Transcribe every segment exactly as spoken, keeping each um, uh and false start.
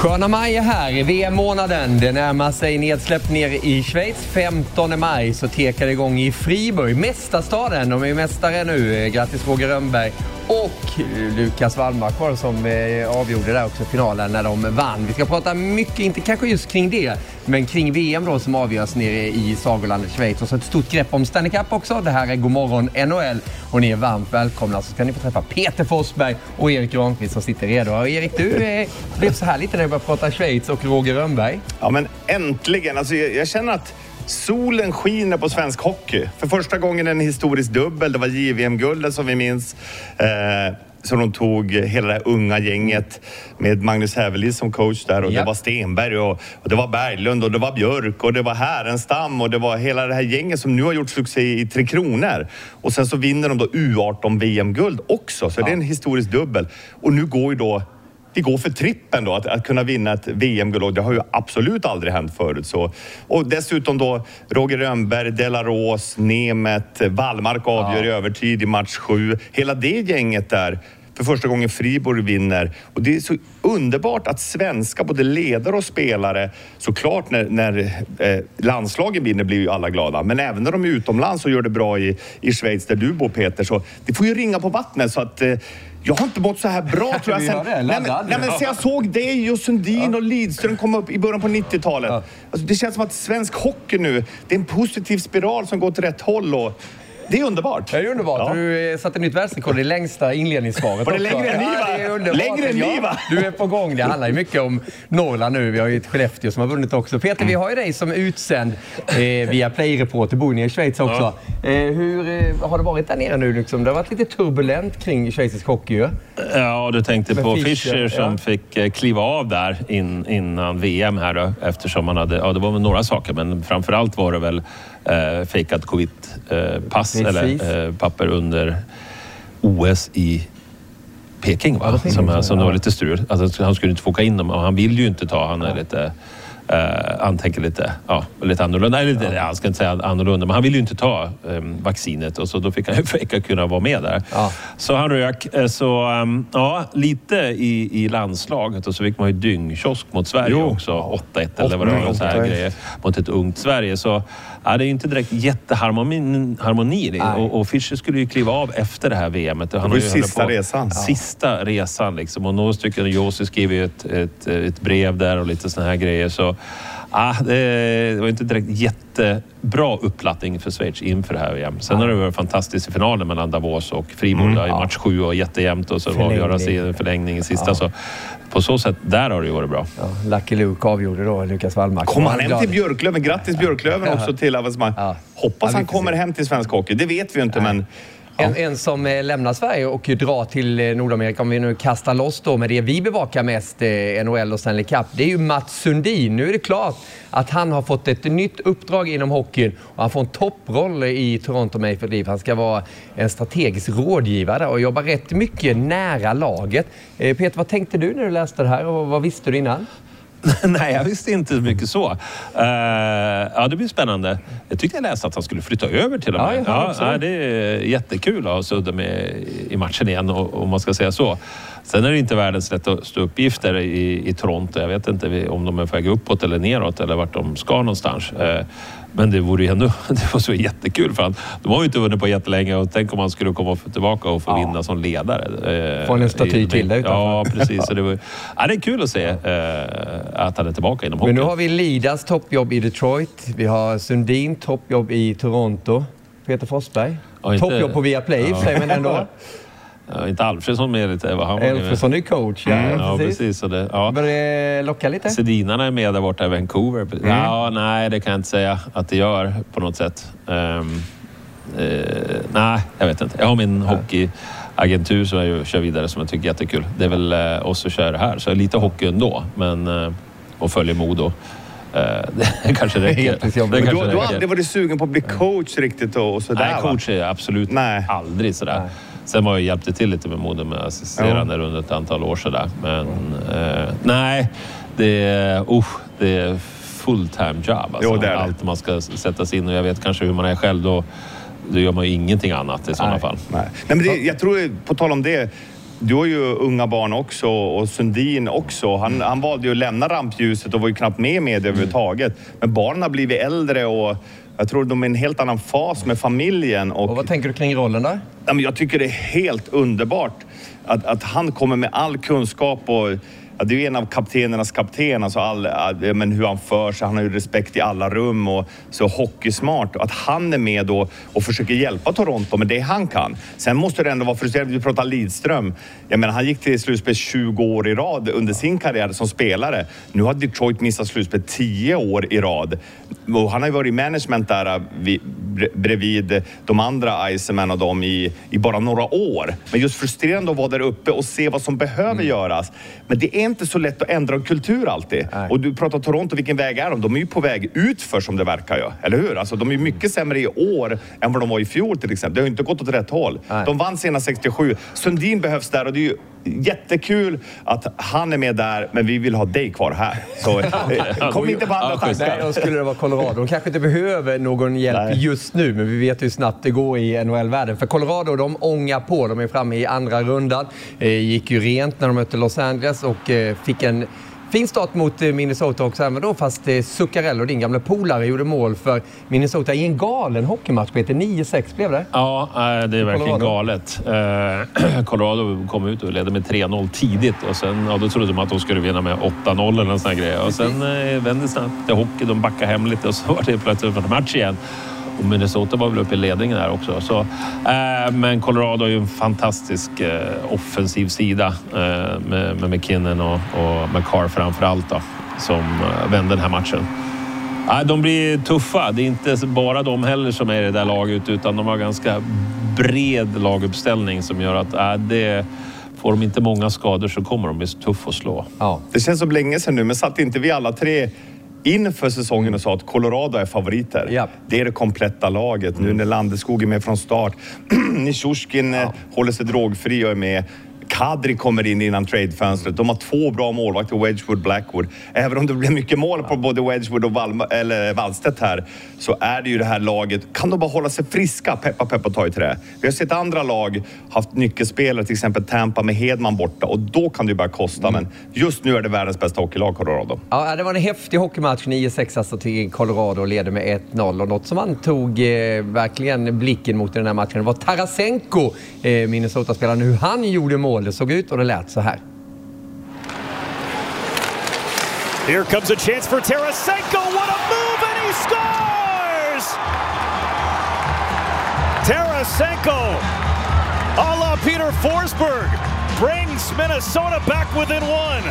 Sköna maj är här, V M-månaden. Det närmar sig nedsläpp ner i Schweiz. femtonde maj så tekar det igång i Fribourg. Mästarstaden, de är mästare nu. Grattis Roger Rönnberg och Lukas Wallmark var som avgjorde där också finalen när de vann. Vi ska prata mycket, inte kanske just kring det, men kring V M då som avgörs nere i Sagolandet, Schweiz. Och så ett stort grepp om Stanley Cup också. Det här är Godmorgon N H L och ni är varmt välkomna. Så ska ni få träffa Peter Forsberg och Erik Granqvist som sitter redo. Och Erik, du eh, blev så här lite när vi började prata Schweiz och Roger Rönnberg. Ja, men äntligen. Alltså, jag, jag känner att solen skiner på svensk hockey. För första gången en historisk dubbel. Det var J V M-guldet som vi minns. Eh, så de tog hela det här unga gänget med Magnus Hävelid som coach där. Och ja. Det var Stenberg och, och det var Berglund och det var Björk och det var Härenstam och det var hela det här gänget som nu har gjort succé i Tre Kronor. Och sen så vinner de då U arton V M-guld också. Så ja. Det är en historisk dubbel. Och nu går ju då vi går för trippen då, att, att kunna vinna ett V M-guld. Det har ju absolut aldrig hänt förut. Så. Och dessutom då Roger Rönnberg, Delaros, Nemet, Wallmark avgör ja. i övertid i match sju. Hela det gänget där, för första gången Fribourg vinner. Och det är så underbart att svenska, både ledare och spelare, såklart när, när eh, landslagen vinner blir ju alla glada. Men även när de är utomlands och gör det bra i, i Schweiz där du bor, Peter. Så det får ju ringa på vattnet så att... Eh, Jag har inte mått så här bra tror jag sen. Nej, men, nej, men så jag såg dig och Sundin ja. och Lidström komma upp i början på nittiotalet. Ja. Alltså, det känns som att svensk hockey nu, det är en positiv spiral som går till rätt håll och det är underbart. Det är underbart. Ja. Du satte nytt världsrekord i längsta inledningssvaret. Var det längre än ni, va? Ja, det är underbart. Längre än ni, va? Du är på gång. Det handlar ju mycket om Norrland nu. Vi har ju ett Skellefteå som har vunnit också. Peter, vi har ju dig som utsänd eh, via Play-reporter, bor ni i Schweiz också. Ja. Eh, hur eh, har det varit där nere nu? Liksom? Det har varit lite turbulent kring schweizisk hockey, ju. Ja, du tänkte Med på Fischer, Fischer som ja. fick eh, kliva av där in, innan V M här då, eftersom man hade, ja det var väl några saker, men framförallt var det väl eh, fejkat covid-pass eh, eller eh, papper under O S i Peking, va? Ja, som, som ja. var lite strul. Alltså, han skulle inte få åka in dem och han vill ju inte ta, han är ja. lite... Uh, han tänker lite, ja, lite annorlunda. Nej, lite, ja. Han ska inte säga annorlunda, men han vill ju inte ta um, vaccinet och så då fick han ju fejka kunna vara med där. Ja. Så han rök. Så um, ja, lite i, i landslaget och så fick man ju dyngkiosk mot Sverige jo. också. åtta ett eller vad det var, så här grejer mot ett ungt Sverige. Så ja, det är ju inte direkt jätteharmoni harmoni, och, och Fischer skulle ju kliva av efter det här V M-et. Han det var ju sista resan. Sista ja. resan liksom. Och några stycken, Josi skrev ju ett, ett, ett brev där och lite såna här grejer. Så ah, det var inte direkt jättebra upplattning för Schweiz inför det här V M. Sen har det varit fantastiskt i finalen mellan Davos och Fribourg mm, i ja. match sju och jättejämnt och så var det göra sig en förlängning i sista. Ja. Så på så sätt, där har det ju varit bra. Ja, Lucky Luke avgjorde då, Lukas Wallmark. Kommer han hem till Björklöven? Grattis Björklöven också till avancemang. Ja. Hoppas ja, han kommer se. hem till svensk hockey. Det vet vi ju inte, Nej. men... Ja. En, en som eh, lämnar Sverige och drar till Nordamerika, om vi nu kastar loss då med det vi bevakar mest, eh, N H L och Stanley Cup, det är ju Mats Sundin. Nu är det klart att han har fått ett nytt uppdrag inom hockeyn och han får en topproll i Toronto Maple Leaf. Han ska vara en strategisk rådgivare och jobba rätt mycket nära laget. Eh, Peter, vad tänkte du när du läste det här och vad visste du innan? Nej, jag visste inte så mycket så. Uh, ja, det blir spännande. Jag tyckte jag läste att han skulle flytta över till och med. Ja, ja, det är jättekul att sudda med i matchen igen, om man ska säga så. Sen är det inte världens lättaste uppgifter i, i Toronto. Jag vet inte om de är på väg uppåt eller neråt eller vart de ska någonstans. Uh, Men det vore ju ändå, det var så jättekul för han. De har ju inte vunnit på jättelänge och tänk om han skulle komma tillbaka och få ja. vinna som ledare. Få en staty till där utanför. Ja, precis. Så det, var, ja, det är kul att se eh, att han är tillbaka inom hockey. Men nu har vi Lidas toppjobb i Detroit. Vi har Sundin toppjobb i Toronto. Peter Forsberg. Ja, inte, toppjobb på Viaplay, ja. men ändå. Ja, inte Alfredsson med lite. Vad han Alfredsson är coach, ja. Mm, ja, precis. precis så det, ja. Börjar det locka lite? Sedinarna är med där borta i Vancouver. Mm. Ja, nej, det kan jag inte säga att det gör på något sätt. Um, uh, nej, jag vet inte. Jag har min ja. hockeyagentur som jag kör vidare som jag tycker är jättekul. Det är väl uh, oss som kör här. Så lite hockey ändå, men uh, och följer Modo. Uh, det kanske räcker. Det kanske du, du har aldrig varit sugen på att bli coach riktigt och, och sådär? Nej, coach är absolut nej. aldrig sådär. Nej. Sen var jag hjälpte till lite med Modo med assisterande ja. under ett antal år sådär. Men eh, nej, det är, uh, det är full-time job. Alltså. Jo, det är det. Allt man ska sätta sig in och jag vet kanske hur man är själv då. Då gör man ju ingenting annat i sådana nej. fall. Nej, nej men det, jag tror, på tal om det, du har ju unga barn också och Sundin också. Han, han valde ju att lämna rampljuset och var ju knappt med med det överhuvudtaget. Men barnen har blivit äldre och jag tror de är i en helt annan fas med familjen. Och, och vad tänker du kring rollen där? Jag tycker det är helt underbart att, att han kommer med all kunskap och ja, det är ju en av kaptenernas kapten, alltså all, men hur han för sig, han har ju respekt i alla rum och så hockeysmart. Att han är med då och försöker hjälpa Toronto med det han kan. Sen måste det ändå vara frustrerande, vi pratar Lidström. Jag menar, han gick till slutspel tjugo år i rad under sin karriär som spelare. Nu har Detroit missat slutspel tio år i rad. Och han har ju varit i management där vid, bredvid de andra Iceman och dem i, i bara några år. Men just frustrerande att vara där uppe och se vad som behöver mm. göras. Men det är inte så lätt att ändra en kultur alltid. Nej. Och du pratar Toronto, vilken väg är de? De är ju på väg ut för som det verkar ju. Eller hur? Alltså de är ju mycket sämre i år än vad de var i fjol till exempel. Det har ju inte gått åt rätt håll. Nej. De vann senast sextiosju. Sundin behövs där och det är ju jättekul att han är med där, men vi vill ha dig kvar här. Så kom inte på andra tankar. Nej, då skulle det vara Colorado. De kanske inte behöver någon hjälp Nej. just nu, men vi vet hur snabbt det går i N H L-världen. För Colorado, de ångar på. De är framme i andra rundan. Eh, gick ju rent när de mötte Los Angeles och eh, fick en fin start mot Minnesota också, men då fast Zuccarello, din gamla polare, gjorde mål för Minnesota i en galen hockeymatch. Peter, nio sex blev det. Ja, det är verkligen Colorado. galet. Eh, Colorado kom ut och ledde med tre noll tidigt och sen, ja, då trodde de att de skulle vinna med åtta noll eller en sån här grej. Och sen eh, vände snabbt till hockey, de backade hem lite och så var det plötsligt en match igen. Och Minnesota var väl uppe i ledningen där också. Så, eh, men Colorado är ju en fantastisk eh, offensiv sida eh, med, med McKinnon och, och McCarr framförallt då, som eh, vände den här matchen. Eh, de blir tuffa. Det är inte bara de heller som är i det där laget, utan de har ganska bred laguppställning som gör att eh, det... Får de inte många skador så kommer de bli tuffa att slå. Ja. Det känns som länge sedan nu, men satt inte vi alla tre inför säsongen och sa att Colorado är favoriter. Yep. Det är det kompletta laget. Nu när Landeskog är med från start. Nishushkin ja. håller sig drogfri och är med. Kadri kommer in innan tradefönstret. De har två bra målvakter, Wedgwood, Blackwood. Även om det blir mycket mål på både Wedgwood och Valma, eller Wallstedt här, så är det ju det här laget. Kan de bara hålla sig friska? Peppa, peppa, ta i trä. Vi har sett andra lag haft nyckelspelare, till exempel Tampa med Hedman borta. Och då kan det ju bara kosta. Mm. Men just nu är det världens bästa hockeylag, Colorado. Ja, det var en häftig hockeymatch. nio sex alltså till Colorado och leder med ett noll. Och något som man tog eh, verkligen blicken mot i den här matchen var Tarasenko, eh, Minnesota-spelaren. Hur han gjorde mål. Det såg ut och det lät så här. Here comes a chance for Tarasenko. What a move, and he scores! Tarasenko, a la Peter Forsberg, brings Minnesota back within one.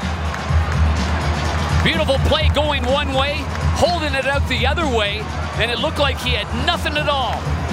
Beautiful play going one way, holding it out the other way, and it looked like he had nothing at all.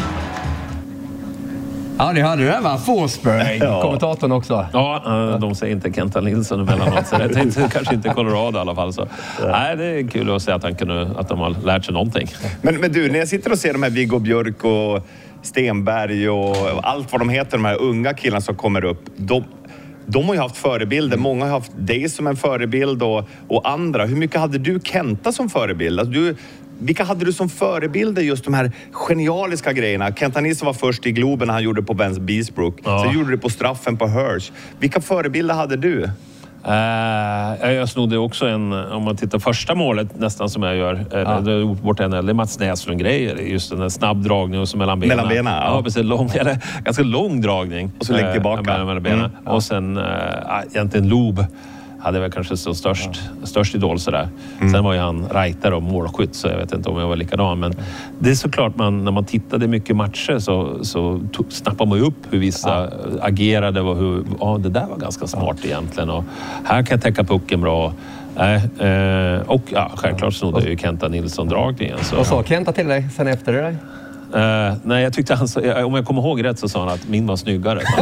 Ja, det hade det va? Forsberg, ja. Kommentatorn också. Ja, de säger inte Kenta Nilsson emellanåt, så det är kanske inte Colorado i alla fall. Så. Nej, det är kul att se att, han kunde, att de har lärt sig någonting. Men, men du, när jag sitter och ser de här Viggo Björk och Stenberg och allt vad de heter, de här unga killarna som kommer upp, de... De har ju haft förebilder. Många har haft dig som en förebild och, och andra. Hur mycket hade du Kenta som förebild? Alltså du, vilka hade du som förebilder, just de här genialiska grejerna? Kenta Nilsson var först i Globen när han gjorde på Benz Beesbrook. Ja. Sen gjorde du på straffen på Hirsch. Vilka förebilder hade du? Uh, jag snodde också en, om man tittar första målet nästan som jag gör, ja. det är bort en eller Mats Näslund-grejer, just den där snabb dragning och så mellan benen. Mellan benen, ja. Ja, precis, lång, eller, ganska lång dragning. Och så lägg tillbaka. Uh, mellan, mellan benen. Mm, ja. Och sen uh, egentligen Lob hade väl kanske så störst, ja. störst idol sådär. Mm. Sen var ju han writer och målskytt, så jag vet inte om jag var likadan. Men det är såklart, man, när man tittade mycket matcher så, så tog, snappade man ju upp hur vissa ja. agerade och hur, ja, det där var ganska smart ja. egentligen. Och här kan jag täcka pucken bra. Nej, eh, och ja, självklart snodde ju Kenta Nilsson-dragningen. Vad sa Kenta till dig sen efter det där? Uh, nej, jag tyckte han, om jag kommer ihåg rätt så sa han att min var snyggare. Det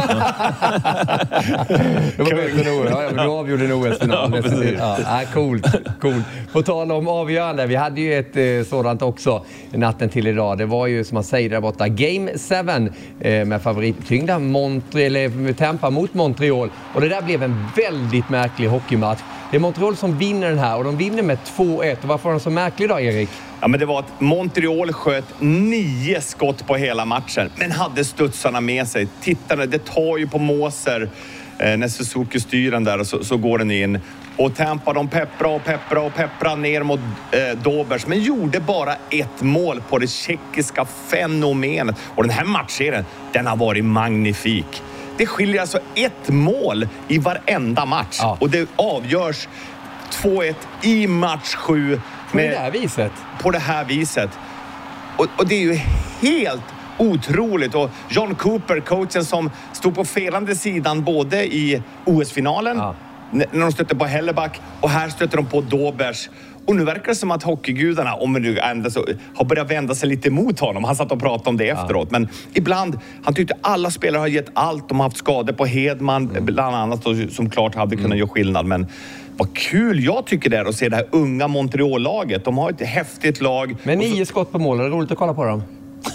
var bättre än O S. Ja, men du avgjorde en O S-final. Ja, ja, coolt, coolt. På tal om avgörande, vi hade ju ett eh, sådant också natten till idag. Det var ju, som man säger där borta, Game sju eh, med favorittyngda Montreal, Tampa mot Montreal. Och det där blev en väldigt märklig hockeymatch. Det är Montreal som vinner den här och de vinner med två ett. Och varför var den så märklig då, Erik? Ja, men det var att Montreal sköt nio skott på hela matchen, men hade studsarna med sig. Tittade, det tar ju på Moser. Eh, när Suzuki styr den där så, så går den in. Och Tampa, de peppra och peppra och peppra ner mot eh, Dobers. Men gjorde bara ett mål på det tjeckiska fenomenet. Och den här matchserien, den har varit magnifik. Det skiljer alltså ett mål i varenda match. Ja. Och det avgörs två ett i match sju. På det här viset. På det här viset. Och, och det är ju helt otroligt. Och John Cooper, coachen som stod på felande sidan både i O S-finalen, ja. när de stötte på Helleback, och här stötte de på Dobers. Och nu verkar det som att hockeygudarna, om nu ändå så, har börjat vända sig lite emot honom. Han satt och pratade om det ja. efteråt. Men ibland, han tyckte alla spelare har gett allt. De har haft skador på Hedman, mm. bland annat, som klart hade kunnat mm. göra skillnad. Men vad kul jag tycker det är att se det här unga Montreal-laget. De har ett häftigt lag. Men nio så... skott på mål, är det roligt att kolla på dem?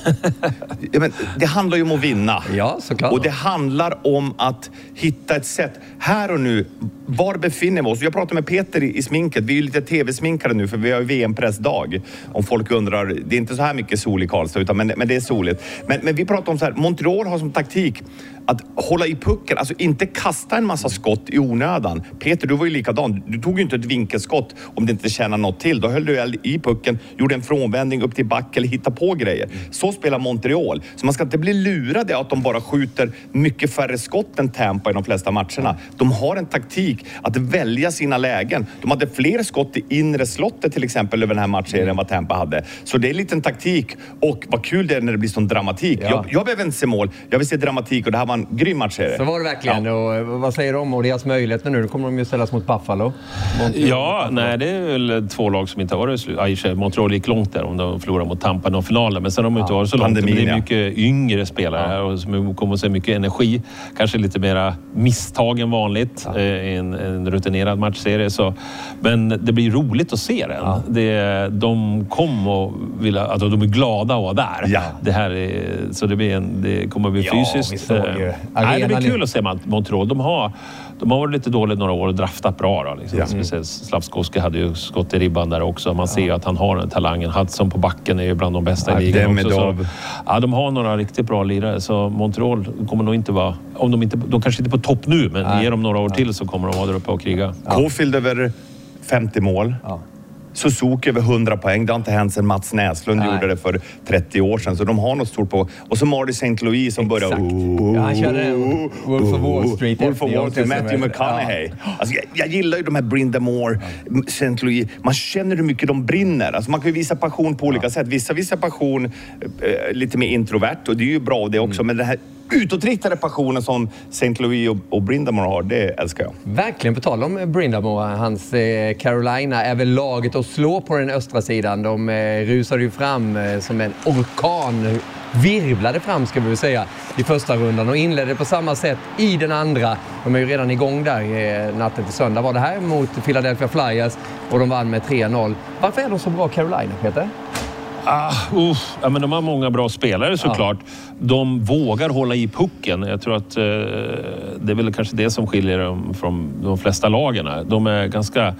Ja, men det handlar ju om att vinna. Ja, såklart. Och det handlar om att hitta ett sätt. Här och nu, var befinner vi oss? Jag pratar med Peter i, i sminket. Vi är ju lite tv-sminkare nu för vi har ju V M-pressdag. Om folk undrar, det är inte så här mycket sol i Karlstad, utan, men, men det är soligt. Men, men vi pratar om så här, Montreal har som taktik att hålla i pucken, alltså inte kasta en massa skott i onödan. Peter, du var ju likadan. Du tog ju inte ett vinkelskott om det inte tjänar något till. Då höll du i pucken, gjorde en frånvändning upp till back eller hitta på grejer. Så spelar Montreal. Så man ska inte bli lurade att de bara skjuter mycket färre skott än Tampa i de flesta matcherna. De har en taktik att välja sina lägen. De hade fler skott i inre slottet till exempel över den här matchen än vad Tampa hade. Så det är en liten taktik. Och vad kul det är när det blir sån dramatik. Ja. Jag, jag behöver inte se mål. Jag vill se dramatik och det här var en grym match. Så var det verkligen. Ja. Och vad säger de om deras möjligheter nu? Nu kommer de ju ställas mot Buffalo. Montreal. Ja, nej, det är väl två lag som inte har varit slut. Montreal gick långt där om de förlorar mot Tampa i finalen. Men sen har de inte ja. varit så långt. Pandemin, det är mycket ja. yngre spelare här och som kommer att se mycket energi. Kanske lite mera misstag än vanligt ja. i en, en rutinerad matchserie. Så. Men det blir roligt att se den. Ja. Det, de kom och vill, alltså de är glada att vara där. Ja. Det här är, så det, blir en, det kommer att bli ja, fysiskt. Nej, det blir kul att se Montreal. De har, de har varit lite dåligt några år och draftat bra. Då, liksom. ja. mm. Slavskowski hade ju skott i ribban där också. Man ser ju ja. att han har den talangen. Hudson på backen är ju bland de bästa ja, i ligan också. Så, ja, de har några riktigt bra lirare. Så Montreal kommer nog inte vara... Om de, inte, de kanske inte är på topp nu, men ja. ger dem några år till så kommer de vara där uppe och kriga. Ja. Caulfield över femtio mål. Ja. Suzuki över hundra poäng. Det har inte hänt sedan Mats Näslund Nej. gjorde det för trettio år sedan. Så de har något stort på. Och så Marty Saint Louis som börjar... Oh, ja, han körde Wolf of Wall Street. Wolf of Wall Street, Matthew McConaughey. Ja. Alltså, jag, jag gillar ju de här Brind'Amour Moore, ja. Saint Louis. Man känner hur mycket de brinner. Alltså, man kan ju visa passion på olika ja. sätt. Vissa visar passion eh, lite mer introvert. Och det är ju bra det också. Mm. Men det här utåtriktade passionen som Saint Louis och, och Brind'Amour har, det älskar jag. Verkligen, på tal om Brind'Amour, hans eh, Carolina är väl laget att slå på den östra sidan. De eh, rusade ju fram eh, som en orkan, virvlade fram ska vi väl säga, i första rundan och inledde på samma sätt i den andra. De är ju redan igång där eh, natten till söndag. Var det här mot Philadelphia Flyers och de vann med tre noll. Varför är de så bra Carolina, Peter? Ah, uh, ja, men de har många bra spelare såklart. Ja. De vågar hålla i pucken. Jag tror att eh, det är väl kanske det som skiljer dem från de flesta lagen. De är ganska...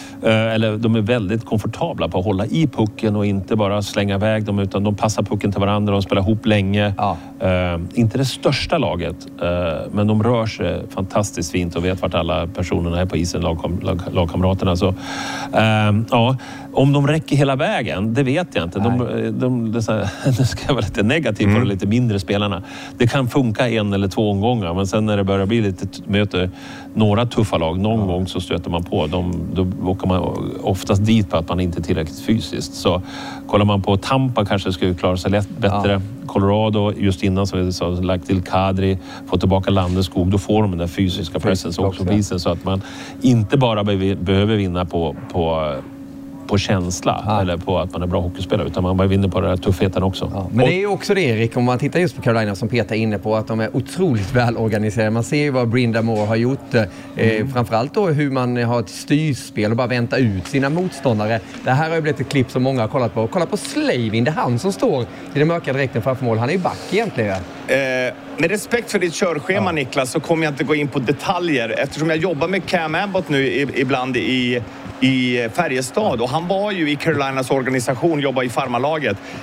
Eller de är väldigt komfortabla på att hålla i pucken och inte bara slänga iväg dem, utan de passar pucken till varandra och spelar ihop länge. Ja. Uh, inte det största laget, uh, men de rör sig fantastiskt fint och vet vart alla personerna är på isen, lagkam- lag- lagkamraterna. Så, uh, ja, om de räcker hela vägen, det vet jag inte. De, de, det, här, det ska vara lite negativt mm. för de lite mindre spelarna. Det kan funka en eller två omgångar, men sen när det börjar bli lite möte några tuffa lag, någon ja. gång så stöter man på. De, då åker man oftast dit på att man inte är tillräckligt fysiskt. Så kollar man på Tampa kanske skulle klara sig lätt, bättre. Ja. Colorado just innan, som vi sa, lagt till Kadri, få tillbaka Landeskog, då får de den där fysiska pressen också på isen, så att man inte bara be- behöver vinna på, på på känsla ja. eller på att man är bra hockeyspelare, utan man bara vinner på den här tuffheten också. Ja. Men det är ju också det, Erik, om man tittar just på Carolina som Peter är inne på, att de är otroligt välorganiserade. Man ser ju vad Brind'Amour har gjort, eh, mm. framförallt då hur man har ett styrspel och bara vänta ut sina motståndare. Det här har ju blivit ett klipp som många har kollat på. Kolla på Slavin, det är han som står i den mörka dräkten framför mål. Han är ju back egentligen. Eh, med respekt för ditt körschema, ja. Niklas, så kommer jag inte gå in på detaljer, eftersom jag jobbar med Cam Abbott nu i, ibland i i Färjestad, och han var ju i Carolinas organisation, jobbade i farmalaget.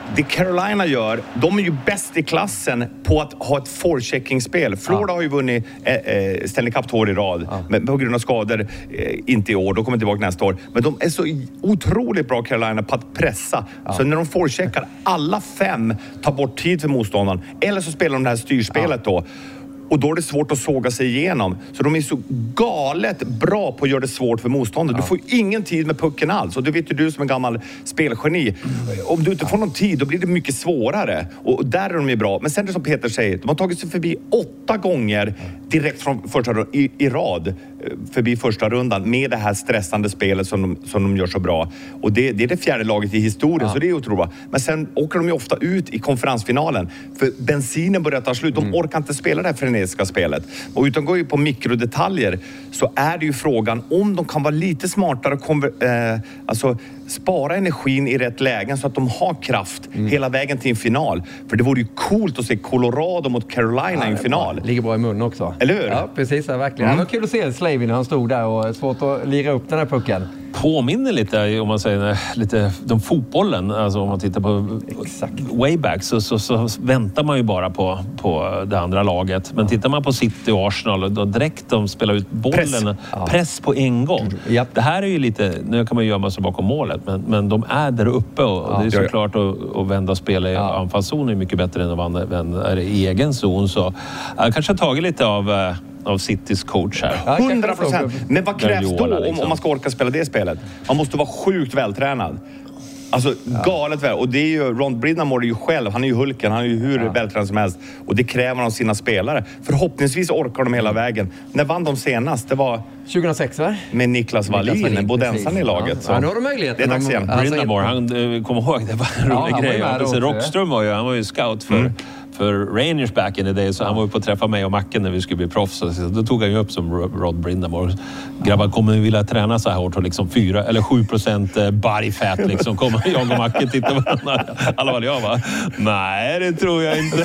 det Carolina gör, de är ju bäst i klassen på att ha ett forechecking-spel. Florida ja. har ju vunnit eh, eh, Stanley Cup två år i rad. Ja. Men på grund av skador, eh, inte i år, då kommer tillbaka nästa år. Men de är så otroligt bra, Carolina, på att pressa. Ja. Så när de forecheckar, alla fem tar bort tid för motståndaren. Eller så spelar de det här styrspelet ja. då. Och då är det svårt att såga sig igenom. Så de är så galet bra på att göra det svårt för motståndare. Ja. Du får ingen tid med pucken alls. Och det vet ju du som en gammal spelgeni. Om du inte får någon tid, då blir det mycket svårare. Och där är de ju bra. Men sen är det som Peter säger, de har tagit sig förbi åtta gånger direkt från första rundan, i, i rad. Förbi första rundan med det här stressande spelet som de, som de gör så bra. Och det, det är det fjärde laget i historien, ja. så det är otroligt bra. Men sen åker de ju ofta ut i konferensfinalen. För bensinen börjar ta slut. De mm. orkar inte spela det här frenetiska spelet. Och utan går ju på mikrodetaljer så är det ju frågan om de kan vara lite smartare och konver- eh, alltså spara energin i rätt lägen så att de har kraft mm. hela vägen till en final. För det vore ju coolt att se Colorado mot Carolina ja, i en final. Bra. Ligger bra i mun också. Eller hur? Ja, precis. Ja, verkligen. Mm. Det var kul att se Slavin när han stod där och svårt att lira upp den här pucken. Påminner lite, om man säger, lite de fotbollen. Alltså om man tittar på Exakt. Wayback så, så, så väntar man ju bara på, på det andra laget. Men tittar man på City och Arsenal, då direkt de spelar ut bollen, press, ja. press på en gång. Japp. Det här är ju lite, nu kan man ju gömma sig bakom målet, men, men de är där uppe och ja. det är såklart att, att vända och spela i ja. anfallszon är mycket bättre än att vända i egen zon. Så jag kanske har tagit lite av... av Citys coach här. hundra procent. Men vad krävs då liksom. om man ska orka spela det spelet? Man måste vara sjukt vältränad. Alltså ja. galet väl. Och det är ju, Ron Brindamore är ju själv, han är ju Hulken, han är ju hur ja. vältränad som helst. Och det kräver av sina spelare. Förhoppningsvis orkar de hela vägen. När vann de senast? Det var... tjugohundrasex va? Med Niklas Wallin, Bodensan i laget. Ja, nu har de möjlighet. Det är dags igen. Brindamore, han kom ihåg, det var en rolig ja, grej. Var Rockström var ju, han var ju scout för... Mm. för Rangers back in the day, så han var ju på att träffa mig och Macken när vi skulle bli proffs. Då tog han ju upp som Rod Brindamore. Grabbar, kommer ni vilja träna så här hårt och liksom fyra eller sju procent body fat liksom? Kommer jag och Macken titta på varandra? Alla var jag va? Nej, det tror jag inte.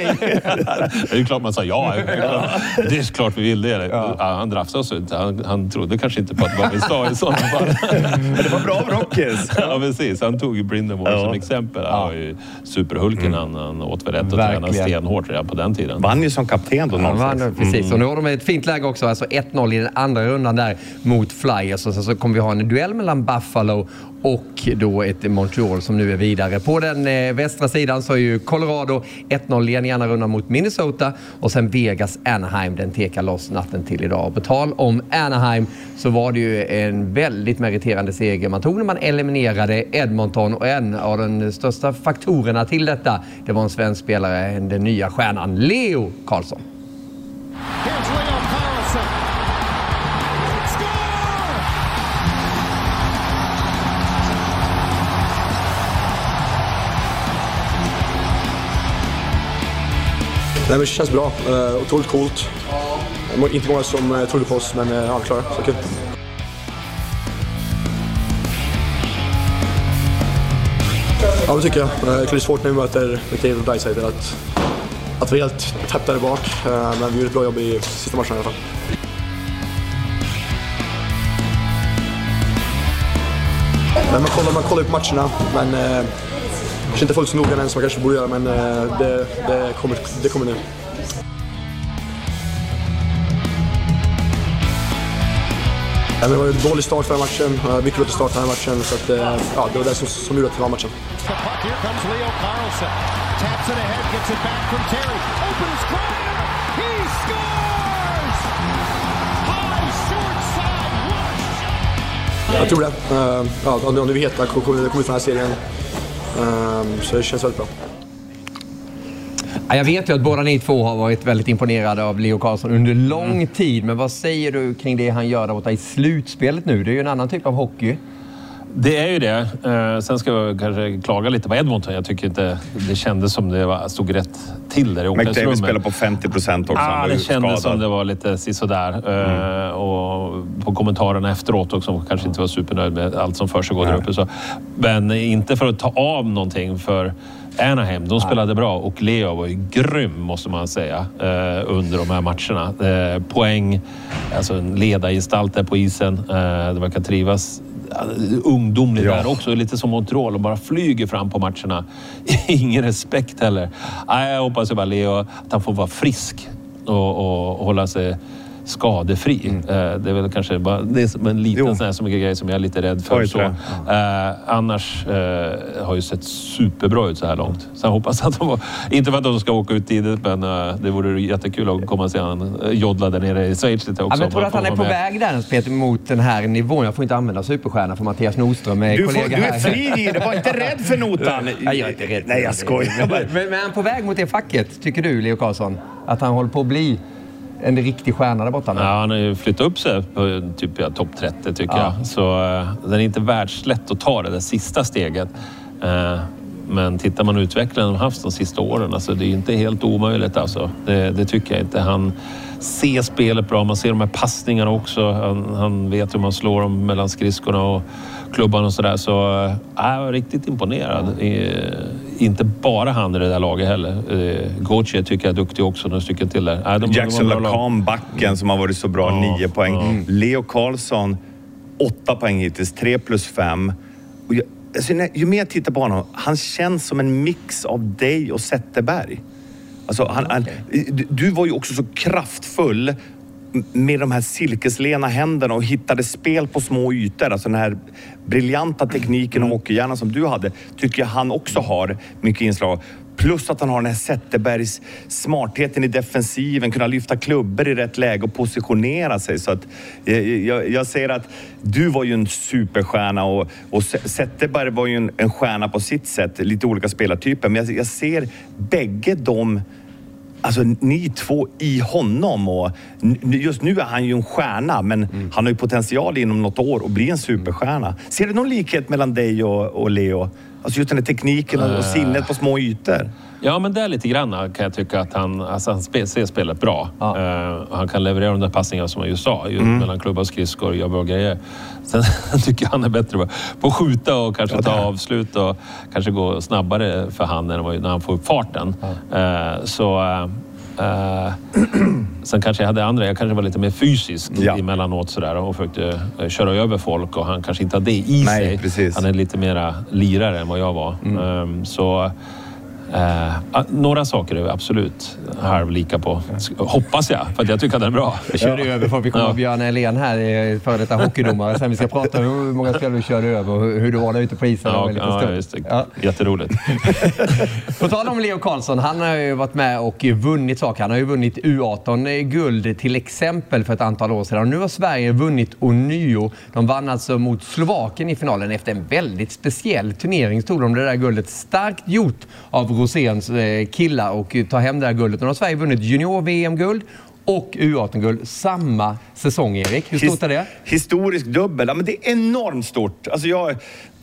Det är klart man sa ja. Det är klart vi vill det. Ja. Han drafsade oss ut. Han, han trodde kanske inte på att vad vi sa i sådana fall. Men det var bra Rockers. Ja, precis. Han tog ju Brindamore ja. som exempel. Han var ju superhulken. Mm. Han, han åt väl rätt och tränade stenhårt redan på den tiden. Vann ju som kapten då. Ja, vann, precis. Mm. Och nu har de ett fint läge också. Alltså ett noll i den andra rundan där mot Flyers. Och så, så kommer vi ha en duell mellan Buffalo och då ett Montreal som nu är vidare. På den eh, västra sidan så är ju Colorado ett noll igen i andra rundan mot Minnesota. Och sen Vegas Anaheim, den tekar loss natten till idag. Och på tal om Anaheim så var det ju en väldigt meriterande seger man tog när man eliminerade Edmonton. Och en av de största faktorerna till detta, det var en svensk spelare, den nya stjärnan Leo Carlsson. Nej, men det känns bra. Uh, otroligt coolt. Uh, inte många som uh, trodde på oss, men uh, ja, klara. Så kul. Ja, det tycker jag. Uh, det är svårt när vi möter McDavid och Dreisaitl att, att vi är helt tätt där bak. Uh, men vi gjorde ett bra jobb i sista matchen i alla fall. Men man kollar, man kollar på matcherna, men uh, kanske inte fullt så noga än som man kanske borde göra, men uh, det, det, kommer, det kommer nu. Ja, det var en dålig start för matchen, uh, mycket dålig start för den här matchen, så att, uh, ja, det var det som, som gjorde att det var matchen. Here comes Leo Carlsson. Taps it ahead, gets it back from Terry. Opens corner. He scores! High short side rush. Jag tror det. Uh, ja, nu är vi heta, kommer kom ut från den här serien. Uh, så det känns väldigt bra. Jag vet ju att båda ni två har varit väldigt imponerade av Leo Carlsson under lång mm. tid. Men vad säger du kring det han gör där borta i slutspelet nu? Det är ju en annan typ av hockey. Det är ju det. Uh, sen ska jag kanske klaga lite på Edmonton. Jag tycker inte det kändes som det var, stod rätt till där i omklädningsrummet. McDavid spelar på femtio procent också. Ja, ah, det kändes skadad. Som det var lite sådär. Uh, mm. Och på kommentarerna efteråt också kanske inte var supernöjd med allt som för sig går där uppe. Så. Men inte för att ta av någonting för Anaheim, de spelade bra och Leo var ju grym måste man säga eh, under de här matcherna. Eh, poäng, alltså en ledargestalt där på isen. Eh, det verkar trivas ungdomligt ja. Där också, lite som Montreal och bara flyger fram på matcherna. Ingen respekt heller. Nej, jag hoppas ju bara Leo att han får vara frisk och, och, och hålla sig skadefri. Mm. Uh, det är väl kanske bara det är som en liten sån här som grej som jag är lite rädd för. Oj, så. Uh, annars uh, har ju sett superbra ut så här långt. Sen hoppas att de var, inte för att de ska åka ut tidigt, men uh, det vore jättekul att komma och se han uh, joddla där nere i Schweiz lite också. Ja, men tror du att han är på med. väg där, Peter, mot den här nivån? Jag får inte använda superstjärna för Mattias Nordström är du, kollega får, du är här. fri, du var inte rädd för notan. Ja, jag är inte rädd. Nej, jag skojar. Men, men är han på väg mot det facket, tycker du, Leo Carlsson? Att han håller på att bli en riktig stjärna där borta nu? Ja, han har ju flyttat upp sig på typ ja, topp trettio tycker ja. jag. Så uh, den är inte världslätt att ta det där sista steget. Uh, men tittar man utvecklingen de haft de sista åren, alltså det är inte helt omöjligt alltså. Det, det tycker jag inte. Han ser spelet bra, man ser de här passningarna också. Han, han vet hur man slår dem mellan skridskorna och klubban och sådär. Så uh, jag var riktigt imponerad. I, inte bara han i det där laget heller. Uh, Gauthier tycker jag är duktig också, några stycken till där. Uh, de, Jackson de Lacan, backen som har varit så bra, ja, nio poäng. Ja. Leo Carlsson, åtta poäng hittills, tre plus fem. Och jag, alltså, ju mer jag tittar på honom, han känns som en mix av dig och Zetterberg. Alltså, han, han, du, du var ju också så kraftfull med de här silkeslena händerna och hittade spel på små ytor. Alltså den här briljanta tekniken och hockeyhjärnan som du hade, tycker jag han också har mycket inslag. Plus att han har den här Zetterbergs smartheten i defensiven, kunna lyfta klubbor i rätt läge och positionera sig. Så att jag, jag, jag säger att du var ju en superstjärna och, och Zetterberg var ju en, en stjärna på sitt sätt. Lite olika spelartyper. Men jag, jag ser bägge dem, alltså ni två i honom, och just nu är han ju en stjärna, men mm. han har ju potential inom något år att bli en superstjärna. Ser du någon likhet mellan dig och, och Leo? Alltså just den här tekniken och, och sinnet på små ytor. Ja, men det är lite grann kan jag tycka att han, alltså han spe, ser spelet bra. Ja. Uh, han kan leverera de där passningarna som jag just sa, just mm. mellan klubbar och skridskor och gör bra grejer. Sen tycker jag han är bättre på att skjuta och kanske ja, ta avslut och kanske gå snabbare för han när han får upp farten. Ja. Uh, så... Uh, Uh, sen kanske jag hade andra, jag kanske var lite mer fysisk ja. emellanåt sådär och försökte uh, köra över folk och han kanske inte hade det i Nej, sig. Precis. Han är lite mera lirare än vad jag var. Mm. Um, så uh, uh, några saker är absolut halvlika på. Hoppas jag, för att jag tycker att den är bra. Jag körde ja. över för vi kommer ja. Björn Elén här, före detta hockeydomare. Sen vi ska prata om hur många spelare du körde över och hur du var där ute på isen. Ja, ja, just det. Ja. Jätteroligt. På tal om Leo Carlsson, han har ju varit med och vunnit saker. Han har ju vunnit U arton-guld till exempel för ett antal år sedan. Och nu har Sverige vunnit ånyo. De vann alltså mot Slovakien i finalen efter en väldigt speciell turnering. Tog de det där guldet, starkt gjort av Roséns killar, och ta hem det där guldet. Och nu har Sverige vunnit junior-V M-guld och U arton-guld samma säsong, Erik. Hur stort är det? Historisk dubbel. Ja, men det är enormt stort. Alltså jag,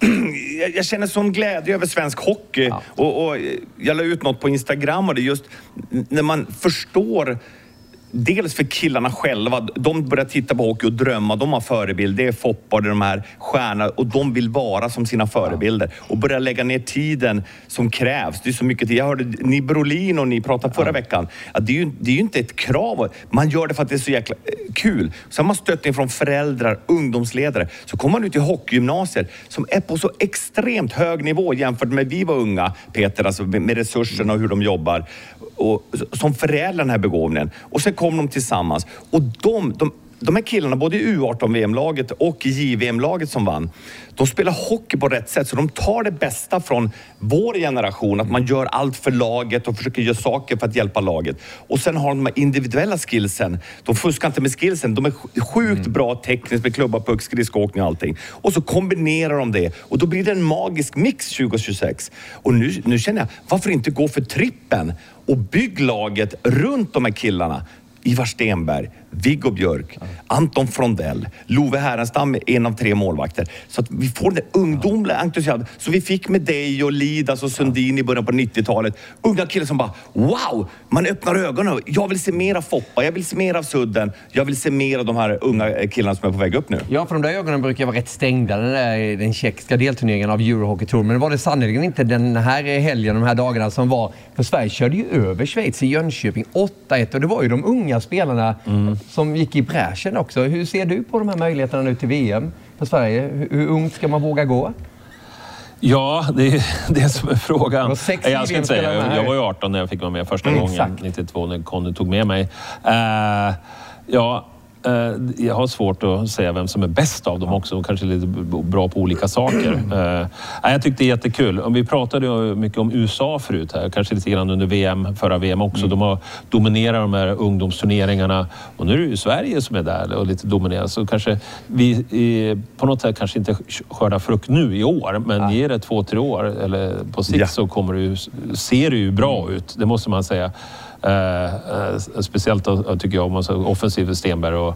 jag känner sån glädje över svensk hockey. Ja. Och, och jag la ut något på Instagram, och det just när man förstår, dels för killarna själva, de börjar titta på hockey och drömma, de har förebild, det är Foppa och de här stjärnorna, och de vill vara som sina förebilder och börja lägga ner tiden som krävs. Det är så mycket tid. Jag hörde ni Brolin och ni pratade förra ja. veckan, att det är, ju, det är ju inte ett krav, man gör det för att det är så jäkla kul. Så har man stöttning från föräldrar, ungdomsledare, så kommer man ut i hockeygymnasier som är på så extremt hög nivå jämfört med vi var unga, Peter, alltså med resurserna och hur de jobbar, och som förädlar den här begåvningen. Och sen kom de tillsammans. Och de, de, de här killarna, både i U arton-V M-laget och i J V M-laget som vann, de spelar hockey på rätt sätt. Så de tar det bästa från vår generation, att man gör allt för laget och försöker göra saker för att hjälpa laget. Och sen har de individuella skillsen. De fuskar inte med skillsen. De är sjukt bra tekniskt med klubba, puck, skridskoåkning och allting. Och så kombinerar de det. Och då blir det en magisk mix tjugo tjugosex. Och nu, nu känner jag, varför inte gå för trippen och bygg laget runt de här killarna? Ivar Stenberg, Viggo Björk, Anton Frondell, Love Härenstam, en av tre målvakter. Så att vi får den ungdomliga entusiasm så vi fick med dig och Lidas och Sundin i början på nittiotalet. Unga killar som bara, wow, man öppnar ögonen. Jag vill se mer av Foppa, jag vill se mer av Sudden, jag vill se mer av de här unga killarna som är på väg upp nu. Ja, för de där ögonen brukar vara rätt stängda, den, där, den tjeckiska delturneringen av Eurohockey Tour. Men det var det sannolikt inte den här helgen, de här dagarna som var. För Sverige körde ju över Schweiz i Jönköping åtta ett och det var ju de unga spelarna mm. som gick i bräschen också. Hur ser du på de här möjligheterna nu till V M för Sverige? Hur, hur ungt ska man våga gå? Ja, det är det som är frågan. Jag, ska inte säga, jag, jag var ju arton när jag fick vara med första mm, gången, exakt. nittiotvå när Conny tog med mig. Uh, ja, uh, jag har svårt att säga vem som är bäst av dem också. Kanske lite bra på olika saker. Uh, jag tyckte det är jättekul. Vi pratade ju mycket om U S A förut här. Kanske lite grann under V M, förra V M också. Mm. De har dominerat de här ungdomsturneringarna. Och nu är det ju Sverige som är där och lite dominerar. Så kanske vi i, på något sätt kanske inte skördar frukt nu i år. Men ja. Ger det två, tre år eller på sikt ja. Så kommer det ju, ser det ju bra ut. Det måste man säga. Uh, uh, speciellt uh, tycker jag om man säger offensiv Stenberg och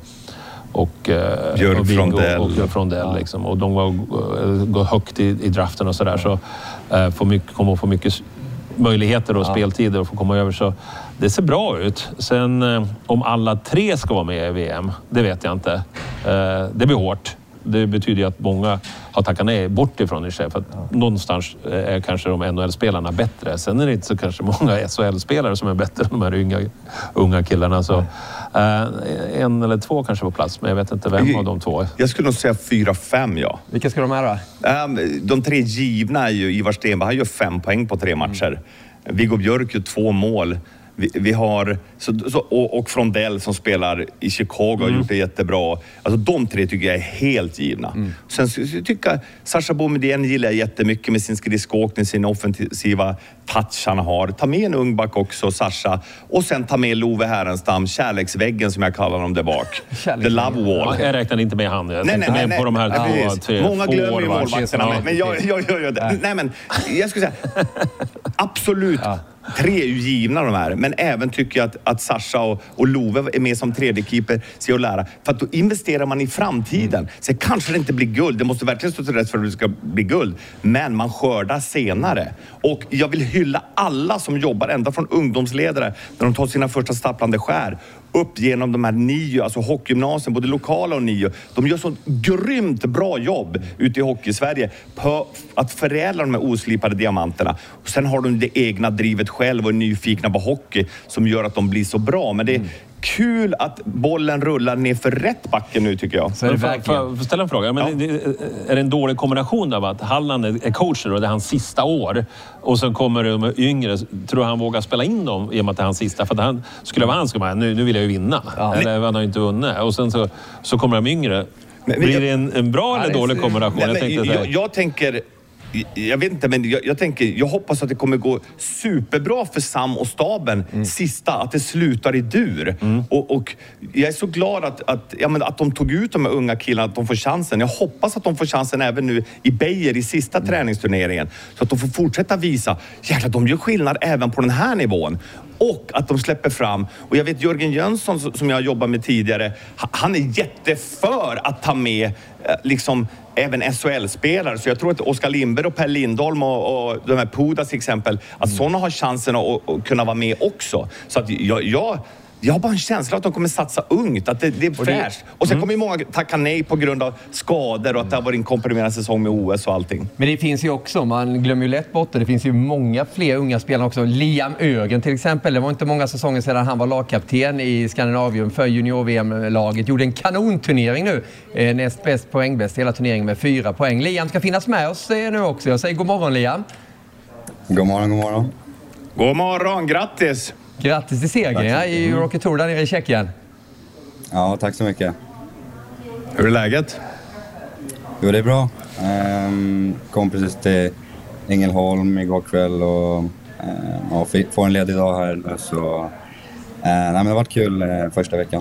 och uh, Björk och Frondell och, och, Frondell ja. Liksom. Och de var, uh, går högt i, i draften och sådär så uh, får mycket, kommer att få mycket möjligheter och ja. Speltider och få komma över så det ser bra ut. Sen uh, om alla tre ska vara med i V M, det vet jag inte. Uh, det blir hårt. Det betyder ju att många har tackat nej bort ifrån i sig. För att ja. Någonstans är kanske de N H L-spelarna bättre. Sen är det inte så kanske många S H L-spelare som är bättre än de här unga, unga killarna. Så, eh, en eller två kanske på plats, men jag vet inte vem av de två. Jag skulle nog säga fyra, fem, ja. Vilka ska de här då? Um, de tre givna är ju Ivar Stenberg. Han gör fem poäng på tre matcher. Mm. Viggo Björk gör två mål. Vi, vi har så, så, och, och Frondell som spelar i Chicago har mm. gjort det jättebra. Alltså de tre tycker jag är helt givna. Mm. Sen så, så tycker jag Sasha Boumedienne gillar jag jättemycket med sin skridskoåkning, sin offensiva touch han har. Ta med en ung back också, Sasha. Och sen ta med Love Härenstam, kärleksväggen som jag kallar dem där bak. The love wall. Jag räknar inte med han. Jag nej, nej, nej, nej, på de här nej, två, tre, många glömmer ju målvakterna. Men, men jag, jag gör ju det. Nej, men jag skulle säga absolut. Ja. Tre är ju givna de här, men även tycker jag att, att Sasha och, och Love är med som tredje keeper, se och lära. För att då investerar man i framtiden. Mm. Så kanske det inte blir guld, det måste verkligen stå till rätt för att det ska bli guld. Men man skördar senare. Och jag vill hylla alla som jobbar, ända från ungdomsledare, när de tar sina första stapplande skär, upp genom de här nio, alltså hockeygymnasium, både lokala och nio. De gör så grymt bra jobb ute i hockey-Sverige på att förädla de här oslipade diamanterna. Och sen har de det egna drivet själv och är nyfikna på hockey som gör att de blir så bra. Men det är kul att bollen rullar ner för rätt backen nu, tycker jag. Så är det för, för, för ställa en fråga. Men ja. Är det en dålig kombination av att Halland är coacher och det är hans sista år och sen kommer de yngre, tror han vågar spela in dem i och med att det är hans sista? För att han, skulle det vara han skulle man, nu, nu vill jag ju vinna. Ja. Eller han har ju inte vunnit. Och sen så, så kommer de yngre. Men, Blir jag, det en, en bra eller dålig kombination? Nej, jag, jag, jag, jag tänker... Jag vet inte, men jag, jag tänker, jag hoppas att det kommer gå superbra för Sam och staben mm. sista, att det slutar i dur. Mm. Och, och jag är så glad att, att, ja, men att de tog ut de här unga killarna, att de får chansen. Jag hoppas att de får chansen även nu i Beijer i sista mm. träningsturneringen. Så att de får fortsätta visa, jäklar, de gör skillnad även på den här nivån. Och att de släpper fram. Och jag vet Jörgen Jönsson som jag jobbat med tidigare, han är jätteför att ta med liksom även S H L-spelare. Så jag tror att Oskar Lindberg och Per Lindholm och, och de här Pudas till exempel, att mm. sådana har chansen att, att kunna vara med också. Så att jag... jag Jag har bara en känsla att de kommer satsa ungt, att det, det är fräscht. Och sen mm. kommer ju många tacka nej på grund av skador och att det har varit en komprimerad säsong med O S och allting. Men det finns ju också, man glömmer ju lätt bort det, det finns ju många fler unga spelare också. Liam Ögren till exempel, det var inte många säsonger sedan han var lagkapten i Skandinavium för junior-V M-laget. Gjorde en kanonturnering nu, eh, näst bäst poängbäst hela turneringen med fyra poäng. Liam ska finnas med oss eh, nu också. Jag säger god morgon, Liam. God morgon, god morgon. God morgon, grattis! Grattis till segern ja, i Eurohockey Tour där nere i Tjeckien. Ja, tack så mycket. Hur är läget? Jo, det är bra. Ehm, kom precis till Ängelholm igår kväll och ehm, ja, får en ledig dag här. Så, ehm, nej, men det har varit kul eh, första veckan.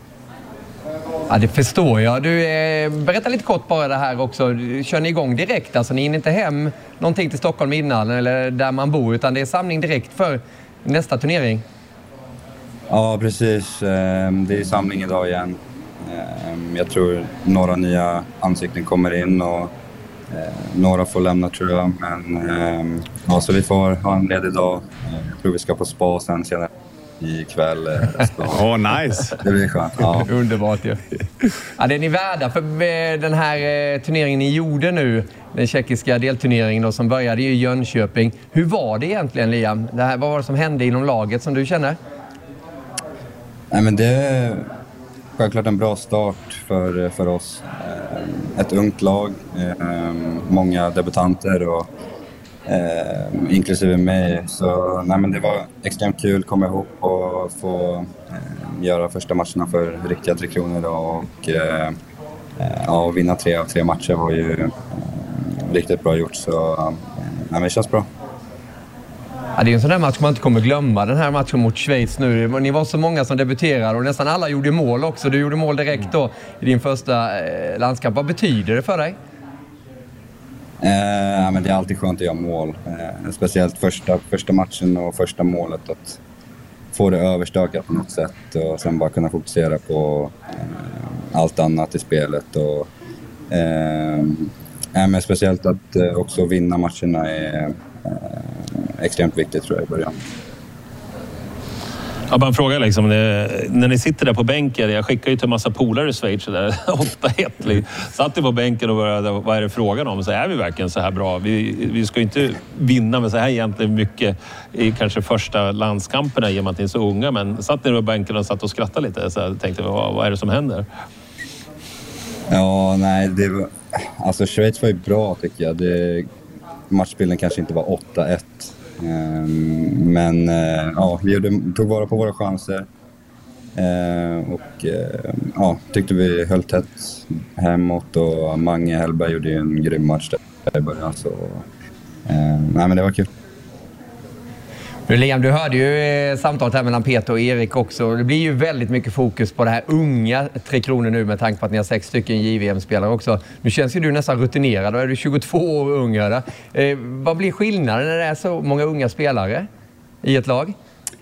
Ja, det förstår jag. Du, eh, berätta lite kort bara det här också. Kör ni igång direkt? Alltså, ni är inte hem någonting till Stockholm innan eller där man bor, utan det är samling direkt för nästa turnering? Ja, precis. Det är samling idag igen. Jag tror några nya ansikten kommer in och några får lämna, tror jag. Men ja, så vi får ha en ledig dag. Jag tror vi ska på spa sen senare ikväll. Åh, oh, nice! Det blir skönt. Ja. Underbart ju. Ja, det är ni värda för den här turneringen ni gjorde nu. Den tjeckiska delturneringen då, som började i Jönköping. Hur var det egentligen, Liam? Det här, vad var det som hände inom laget som du känner? Nej, men det är självklart en bra start för, för oss. Ett ungt lag, många debutanter och eh, inklusive mig. Så nej, men det var extremt kul att komma ihop och få eh, göra första matcherna för riktiga Tre Kronor. Då, och eh, ja, och vinna tre av tre matcher var ju eh, riktigt bra gjort. Så eh, nej, men det känns bra. Ja, det är en sån där match man inte kommer glömma. Den här matchen mot Schweiz nu. Ni var så många som debuterade och nästan alla gjorde mål också. Du gjorde mål direkt då i din första eh, landskamp. Vad betyder det för dig? Eh, ja, men det är alltid skönt att göra mål. Eh, speciellt första, första matchen och första målet. Att få det överstökat på något sätt och sen bara kunna fokusera på eh, allt annat i spelet. Och, eh, ja, men speciellt att eh, också vinna matcherna är eh, extremt viktigt, tror jag, i början. Ja, bara en fråga liksom. När ni sitter där på bänken, jag skickar ju till en massa polare i Schweiz där, åtta ett. Satt ni på bänken och började, vad är det frågan om? Så är vi verkligen så här bra? Vi, vi ska ju inte vinna med så här egentligen mycket i kanske första landskamperna i och med att ni är så unga. Men satt ni på bänken och satt och skrattade lite? Så jag tänkte, vad, vad är det som händer? Ja, nej, det var, alltså Schweiz var ju bra, tycker jag. Det, matchbilden kanske inte var åtta ett. Men ja, vi gjorde, tog vara på våra chanser och ja, tyckte vi höll tätt hemåt och Mange Hellberg gjorde en grym match där i början, så nej, men det var kul. Liam, du hörde ju samtalet här mellan Peter och Erik också. Det blir ju väldigt mycket fokus på det här unga Tre Kronor nu med tanke på att ni har sex stycken J V M-spelare också. Nu känns ju du nästan rutinerad, då är du tjugotvå år ung. Eh, vad blir skillnaden när det är så många unga spelare i ett lag?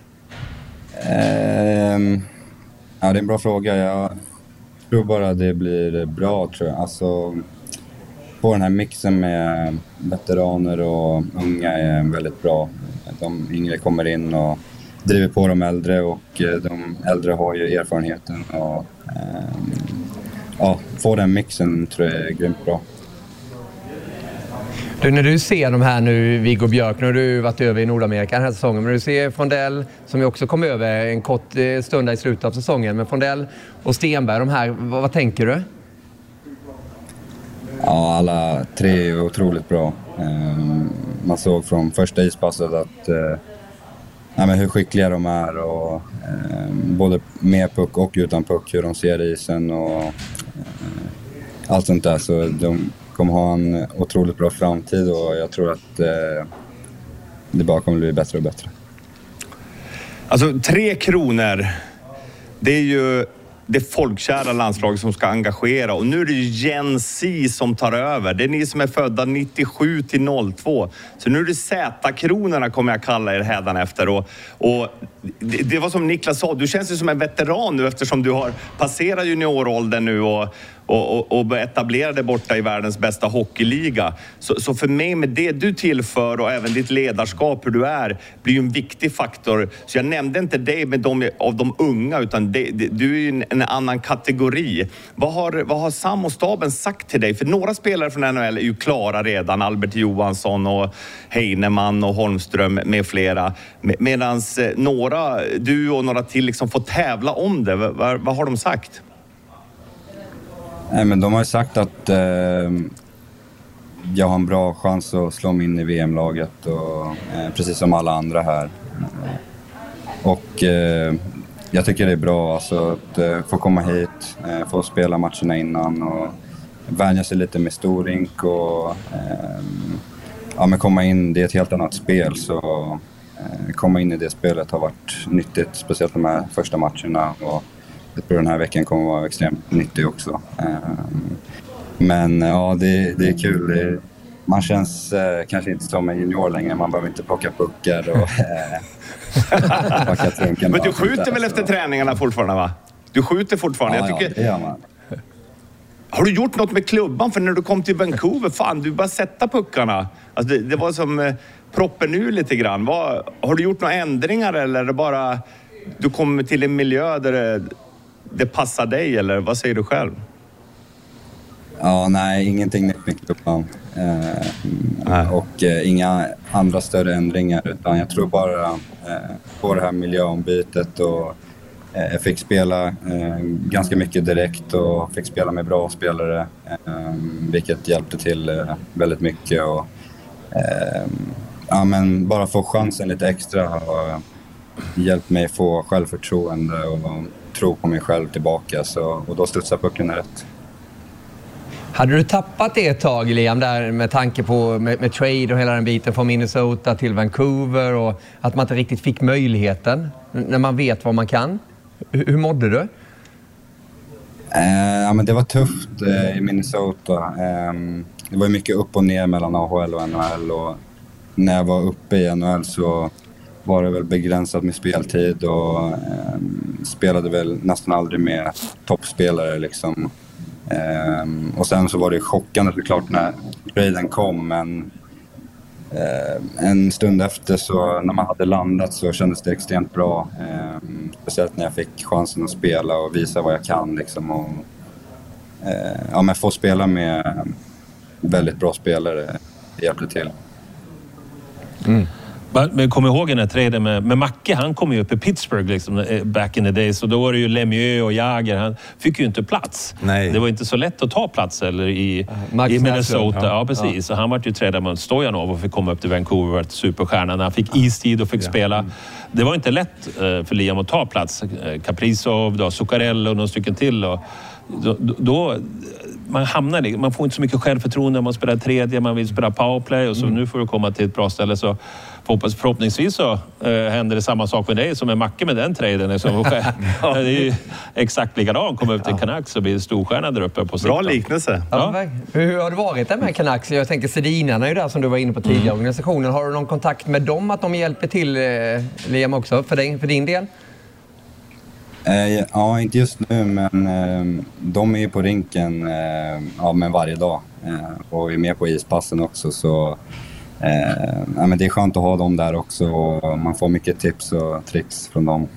Eh, ja, det är en bra fråga. Jag tror bara det blir bra, tror jag. Alltså, på den här mixen med veteraner och unga är väldigt bra. De yngre kommer in och driver på de äldre och de äldre har ju erfarenheten. Och, eh, ja, få den mixen tror jag är grymt bra. Du, när du ser de här nu, Viggo Björk, nu har du varit över i Nordamerika den här säsongen, men du ser Frondell som ju också kom över en kort stund i slutet av säsongen, men Frondell och Stenberg, de här, vad, vad tänker du? Ja, alla tre är otroligt bra. Man såg från första ispasset att ja, men hur skickliga de är och både med puck och utan puck, hur de ser isen och allt sånt där. Så de kommer ha en otroligt bra framtid och jag tror att det bara kommer bli bättre och bättre. Alltså, Tre Kronor, det är ju det folkkära landslaget som ska engagera. Och nu är det ju Gen Z som tar över. Det är ni som är födda nittiosju till noll två. Så nu är det Z-kronorna, kommer jag kalla er hädanefter. Och, och det, det var som Niklas sa, du känns ju som en veteran nu eftersom du har passerat junioråldern nu och, och, och, och etablerade borta i världens bästa hockeyliga. Så, så för mig, med det du tillför och även ditt ledarskap, hur du är, blir ju en viktig faktor. Så jag nämnde inte dig med de, av de unga, utan det, det, du är ju en, en annan kategori. Vad har, vad har Sam och staben sagt till dig? För några spelare från N H L är ju klara redan. Albert Johansson och Heinemann och Holmström med flera. Med, medans några, du och några till, liksom får tävla om det. Vad, vad har de sagt? Nej, men de har ju sagt att eh, jag har en bra chans att slå mig in i V M-laget och, eh, precis som alla andra här. Och eh, jag tycker det är bra alltså, att eh, få komma hit, eh, få spela matcherna innan och vänja sig lite med storink och eh, ja, men komma in. Det är ett helt annat spel, så eh, komma in i det spelet har varit nyttigt, speciellt de här första matcherna, och jag tror den här veckan kommer vara extremt nyttig också. Eh, men ja, det, det är kul. Det är man känns eh, kanske inte som en junior längre. Man behöver inte plocka puckar och eh, plocka trunken. Men du skjuter väl så. efter träningarna fortfarande, va? Du skjuter fortfarande. Ja, jag tycker... ja, det gör man. Har du gjort något med klubban? För när du kom till Vancouver, fan, du bara sätta puckarna. Alltså det, det var som eh, proppen ur lite grann. Vad, har du gjort några ändringar eller är det bara du kommer till en miljö där det, det passar dig? Eller vad säger du själv? Ja, nej, ingenting nytt med klubban. Eh, och eh, inga andra större ändringar. Utan jag tror bara eh, på det här miljöombytet och jag fick spela eh, ganska mycket direkt och fick spela med bra spelare, eh, vilket hjälpte till eh, väldigt mycket. Och, eh, ja, men bara få chansen lite extra har hjälpt mig få självförtroende och tro på mig själv tillbaka. Så, och då studsar pucken rätt. Hade du tappat det ett tag, Liam, där med tanke på med, med trade och hela den biten från Minnesota till Vancouver och att man inte riktigt fick möjligheten när man vet vad man kan? Hur mådde du? Eh, ja, men det var tufft eh, i Minnesota. Eh, det var mycket upp och ner mellan A H L och N H L. Och när jag var uppe i N H L så var det väl begränsat med speltid och eh, spelade väl nästan aldrig med toppspelare. Liksom. Eh, och sen så var det chockande såklart när traden kom, men Eh, en stund efter så när man hade landat så kändes det extremt bra. Eh, speciellt när jag fick chansen att spela och visa vad jag kan liksom, och eh, ja, men få spela med väldigt bra spelare hjälpte till. Mm. Men kom ihåg den här traden med, med Macke, han kom ju upp i Pittsburgh liksom, back in the days, och då var det ju Lemieux och Jagr, han fick ju inte plats. Nej. Det var inte så lätt att ta plats eller i, Max i Minnesota. Ja. Ja, precis. Ja. Så han var ju tradad med Stojanov och fick komma upp till Vancouver, ett superstjärna. När han fick istid och fick ja. spela. Det var inte lätt för Liam att ta plats. Kaprizov, då, Zuccarello och några stycken till. Och då, då man hamnar i, man får inte så mycket självförtroende om man spelar tredje, man vill spela powerplay och så mm. nu får du komma till ett bra ställe, så förhoppningsvis så äh, händer det samma sak med dig som med Macke med den traden. Liksom. Ja. Det är ju exakt likadant, komma upp till Canucks och bli storstjärna där uppe på sikt. Bra liknelse. Ja. Ja. Hur har det varit där med Canucks? Jag tänker Sedinarna är ju där som du var inne på tidigare, mm. organisationen. Har du någon kontakt med dem, att de hjälper till, eh, Liam, också för, dig, för din del? Eh, ja, inte just nu, men eh, de är ju på rinken eh, ja, men varje dag eh, och är med på ispassen också, så eh, ja, men det är skönt att ha dem där också och man får mycket tips och tricks från dem.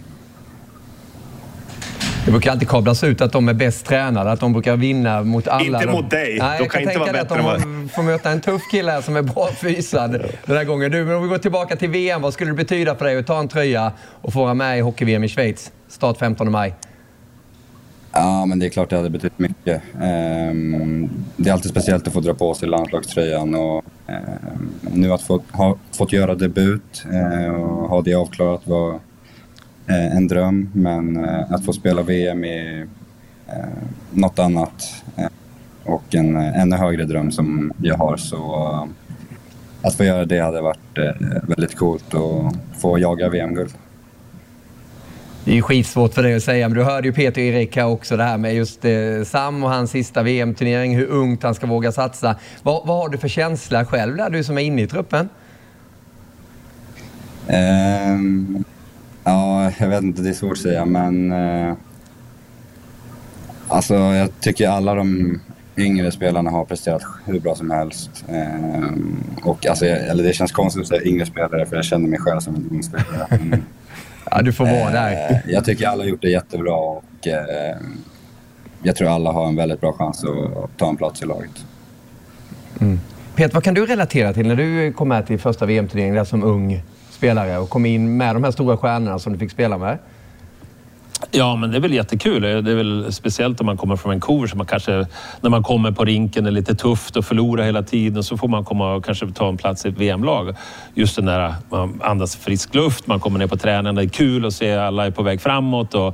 Det brukar alltid kablas ut att de är bäst tränade, att de brukar vinna mot alla. Inte de... mot dig. Nej, de kan inte vara bättre än vad... De får möta en tuff kille här som är bra fysad den här gången. Du, men om vi går tillbaka till V M, vad skulle det betyda för dig att ta en tröja och få vara med i hockey-V M i Schweiz? Start femtonde maj. Ja, men det är klart det hade betytt mycket. Um, det är alltid speciellt att få dra på sig landslagströjan och um, nu att få, ha fått göra debut uh, och ha det avklarat var uh, en dröm, men uh, att få spela V M i uh, något annat uh, och en uh, ännu högre dröm som jag har, så uh, att få göra det hade varit uh, väldigt coolt och få jaga V M-guld. Det är ju skitsvårt för dig att säga, men du hörde ju Peter och Erik här också, det här med just eh, Sam och hans sista V M-turnering, hur ungt han ska våga satsa. Vad, vad har du för känsla själv där, du som är inne i truppen? Um, ja, jag vet inte, det är svårt att säga, men uh, alltså jag tycker alla de yngre spelarna har presterat hur bra som helst. Um, och alltså, eller det känns konstigt att säga yngre spelare, för jag känner mig själv som en ung spelare. Mm. Ja, du får vara där. Jag tycker alla har gjort det jättebra och eh, jag tror alla har en väldigt bra chans att ta en plats i laget. Mm. Peter, vad kan du relatera till när du kom med till första V M-turneringen där som ung spelare och kom in med de här stora stjärnorna som du fick spela med? Ja, men det är väl jättekul. Det är väl speciellt om man kommer från Vancouver, så man kanske, när man kommer på rinken, är lite tufft och förlorar hela tiden, så får man komma och kanske ta en plats i ett V M-lag. Just den där, man andas frisk luft, man kommer ner på träningen, det är kul att se alla är på väg framåt och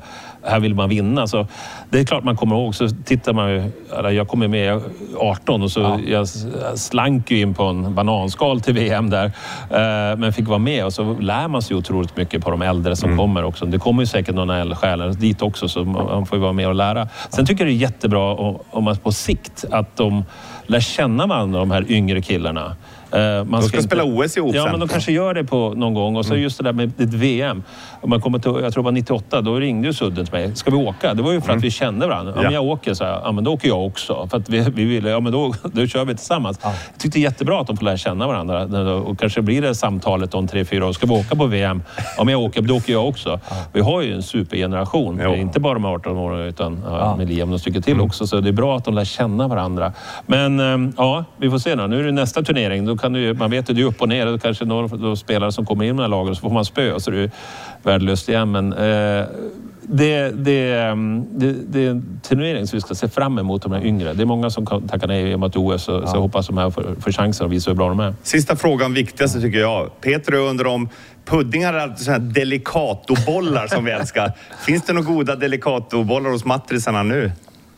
här vill man vinna. Så det är klart man kommer ihåg. Så tittar man ju, jag kommer med arton och så ja. jag slank ju in på en bananskal till V M där. Men fick vara med och så lär man sig otroligt mycket på de äldre som mm. kommer också. Det kommer ju säkert några eldsjälar dit också så man får ju vara med och lära. Sen tycker jag det är jättebra om man på sikt att de lär känna varandra, de här yngre killarna. Man ska, ska inte spela O S ihop ja, sen. Men de kanske gör det på någon gång. Och så just det där med ett V M. Om man kommer till, jag tror det var nittioåtta, då ringde ju Sudden till mig. Ska vi åka? Det var ju för att mm. vi kände varandra. Ja, men jag åker, så här, ja men då åker jag också. För att vi, vi ville, ja men då, då kör vi tillsammans. Ja. Jag tyckte det är jättebra att de får lära känna varandra. Och kanske blir det samtalet om tre, fyra år. Ska vi åka på V M? Om jag åker, då åker jag också. Ja. Vi har ju en supergeneration. Jo. Inte bara de arton år utan ja, med Liam och stycken till mm. också. Så det är bra att de lär känna varandra. Men ja, vi får se nu. Nu är det nästa turnering. Då kan du, man vet att det är upp och ner. Då kanske några spelare som kommer in i de här lagen så får man spö. Så det är värdelöst igen. Men eh, det, det, det, det är en turnering som vi ska se fram emot de här yngre. Det är många som tackar nej i O S. Så, ja. så jag hoppas att de här får, får chansen att visa hur bra de är. Sista frågan, viktigaste tycker jag. Peter undrar om puddingar är sådana här delicatobollar som vi älskar. Finns det några goda delicatobollar hos matrisarna nu?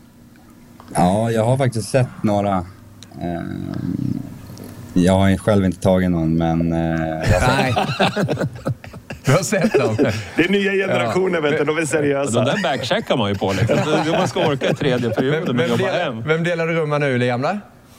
Ja, jag har faktiskt sett några. Eh, jag har själv inte tagit någon, men... Eh, jag Nej. Du har sett dem. Det är nya generationer, ja. vet du. De är seriösa. De där backcheckar man ju på. Liksom. Man ska orka tredje perioden med jobba hem. Vem delar du rum med nu, Liam?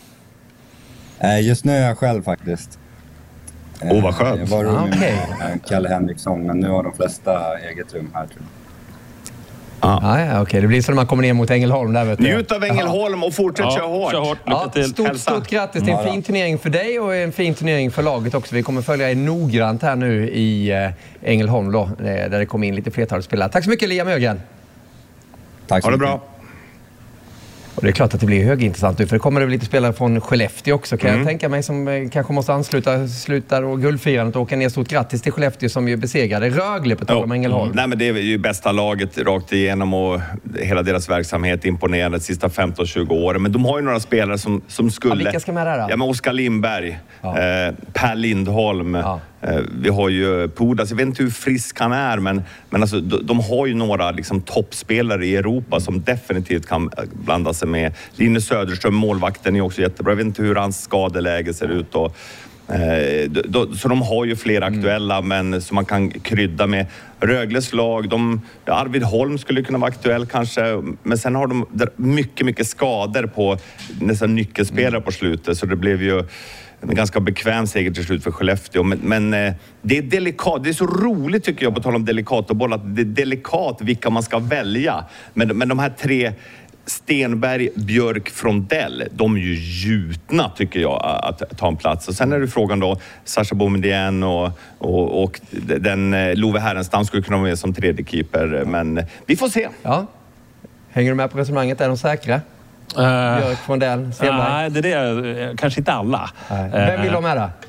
Eh, just nu är jag själv faktiskt. Åh, oh, vad skönt. Jag var rum ah, okay. med Kalle Henriksson, men nu har de flesta eget rum här, tror jag. Ah. Ah, ja, okej. Okay. Det blir så när man kommer ner mot Ängelholm där, vet du. Njut av Ängelholm och fortsätt ja, köra hårt. Kör hårt. Lycka ja, till. Stort, stort grattis till en fin turnering för dig och en fin turnering för laget också. Vi kommer följa er noggrant här nu i äh, Ängelholm då, där det kommer in lite flertal spelare. Tack så mycket, Liam Ögren. Tack så ha det mycket. bra. Och det är klart att det blir högintressant nu, för det kommer det väl lite spelare från Skellefteå också, kan mm. jag tänka mig, som eh, kanske måste ansluta slutar och guldfirandet och åka ner. Stort grattis till Skellefteå som ju besegrade Rögle på tal om Ängelholm. Mm. Nej, men det är ju bästa laget rakt igenom och hela deras verksamhet imponerande de sista femton tjugo åren. Men de har ju några spelare som, som skulle... Ja, vilka ska med där då? Ja, men Oskar Lindberg, ja. eh, Per Lindholm, ja. eh, vi har ju Pudas, jag vet inte hur frisk han är, men, men alltså, de, de har ju några liksom, toppspelare i Europa som definitivt kan blanda sig med. Linus Söderström, målvakten, är också jättebra. Jag vet inte hur hans skadeläge ser ut. Och, eh, då, så de har ju flera aktuella, mm. men som man kan krydda med. Rögles lag, de, Arvid Holm skulle kunna vara aktuell kanske. Men sen har de mycket, mycket skador på nästan nyckelspelare mm. på slutet. Så det blev ju en ganska bekväm seger till slut för Skellefteå. Men, men eh, det är delikat. Det är så roligt tycker jag, på tal om delikat och boll, att det är delikat vilka man ska välja. Men, men de här tre... Stenberg, Björk, Frondell, de är ju gjutna tycker jag att ta en plats. Och sen är det frågan då, Sasha Boumedienne och, och, och den Love Härenstam skulle kunna vara med som tredje keeper, men vi får se. Ja. Hänger du med på resonemanget? Är de säkra? Uh, Björk, Frondell, Stenberg? Nej, det är det. Kanske inte alla. Nej. Vem vill de med då?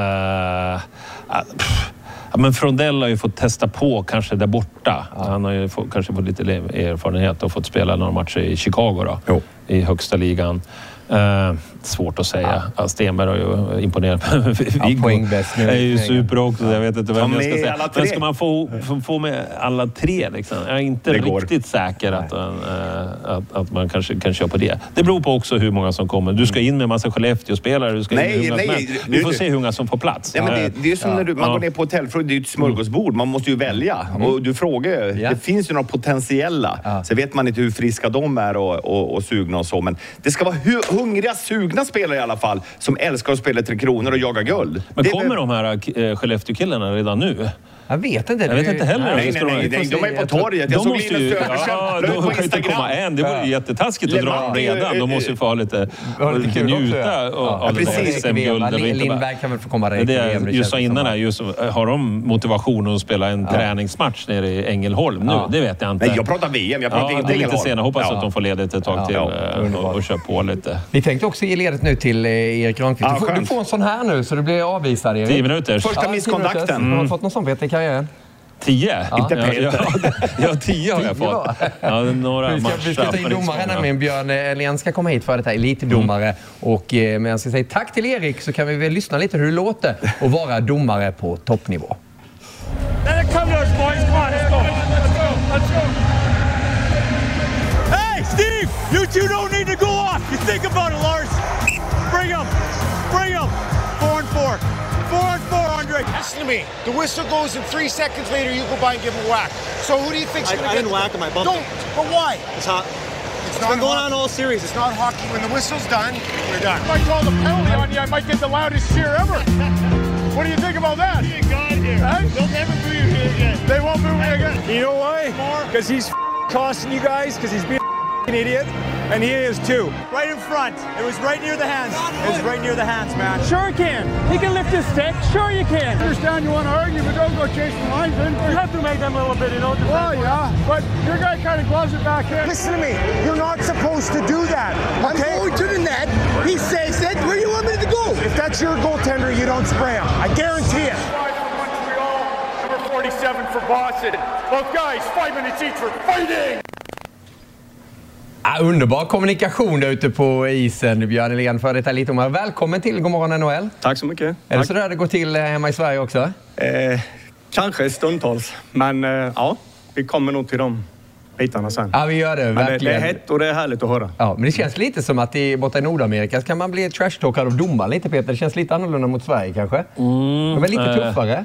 Uh, uh, Ja, men Frondell har ju fått testa på kanske där borta. Ja. Han har ju fått, kanske fått lite erfarenhet och fått spela några matcher i Chicago då, jo. i högsta ligan. Uh, svårt att säga. Ja. Stenberg har ju imponerat. Ja, poängbäst nu. är ju super också. Ja. Jag vet inte vem jag ska säga. Men ska man få, få, få med alla tre liksom? Jag är inte riktigt säker att, uh, att, att man kanske kan köra på det. Det beror på också hur många som kommer. Du ska in med en massa Skellefteå-spelare. Du ska nej, in med nej, Vi får se hur många som får plats. Ja, men det, det är som ja. när du, man ja. går ner på hotellfrukt. Det är ju ett smörgåsbord. Man måste ju välja. Mm. Och du frågar ju. Ja. Det finns ju några potentiella. Ja. Så vet man inte hur friska de är och, och, och sugna och så. Men det ska vara hu- hungriga, sugna spelare i alla fall. Som älskar att spela Tre Kronor och jaga guld. Men det kommer är... de här äh, Skellefteå-killarna redan nu? Jag vet inte. Jag vet inte heller. Nej, nej, nej, nej. De är på torget. Jag såg Linus Söderström de på Instagram. En. Det vore ju jättetaskigt att dra dem redan. De måste ju få ha lite, lite njuta av ja, det där S M-guld. Lindberg kan väl få komma rätt. Det just sa innan här, just, har de motivation att spela en ja. träningsmatch nere i Ängelholm nu? Ja. Det vet jag inte. Nej, jag pratar V M. Jag pratar ja, inte Ängelholm. Lite senare. Hoppas ja. att de får ledigt ett tag ja. till ja. och, och kör på lite. Vi tänkte också ge ledigt nu till Erik Granqvist. Ja, du, du får en sån här nu så du blir avvisad, Erik. Tio minuter. Första ja, misskontakten. Mm. Har du fått någon sån vet i karriären? Tio? Ja. Inte Peter. Ja, ja, tio har jag fått. Ja, några vi, ska, vi ska ta in domare nämligen. Björn Elén ska komma hit för detta, elitdomare. Mm. Och eh, men jag ska säga tack till Erik, så kan vi väl lyssna lite hur det låter att vara domare på toppnivå. Let it come to us, boys. Come on, let's go. Let's go. Let's go. listen to me. The whistle goes and three seconds later you go by and give him a whack. So who do you think's I, going to I get... didn't whack him, I bumped Don't, him. but why? It's hot. It's, It's not been going hockey. on all series. It's not hockey. When the whistle's done, we're done. If I call the penalty on you, I might get the loudest cheer ever. What do you think about that? You got here. Huh? They'll never boo you here again. They won't boo me again. You know why? Because he's costing you guys, because he's being an idiot, and he is too. Right in front. It was right near the hands. It was right near the hands, man. Sure he can. He can lift his stick. Sure you can. I understand you want to argue, but don't go chasing lines in. You have to make them a little bit, you know. Well, yeah, but your guy kind of gloves it back in. Listen to me. You're not supposed to do that. Okay? I'm going to the net. He says that. Where do you want me to go? If that's your goaltender, you don't spray him. I guarantee it. Number forty-seven for Boston. Both guys, five minutes each for fighting. Ja, underbar kommunikation där ute på isen, Björn Elén, för detta lite om. Välkommen till Godmorgon N H L. Tack så mycket. Är Tack. det så där det går till hemma i Sverige också? Eh, kanske stundtals, men eh, ja, vi kommer nog till de bitarna sen. Ja, vi gör det, men verkligen. Det, det är hett och det är härligt att höra. Ja, men det känns lite som att i, borta i Nordamerika kan man bli trash-talkad av domaren lite, Peter. Det känns lite annorlunda mot Sverige kanske. Mm, det är lite eh, tuffare.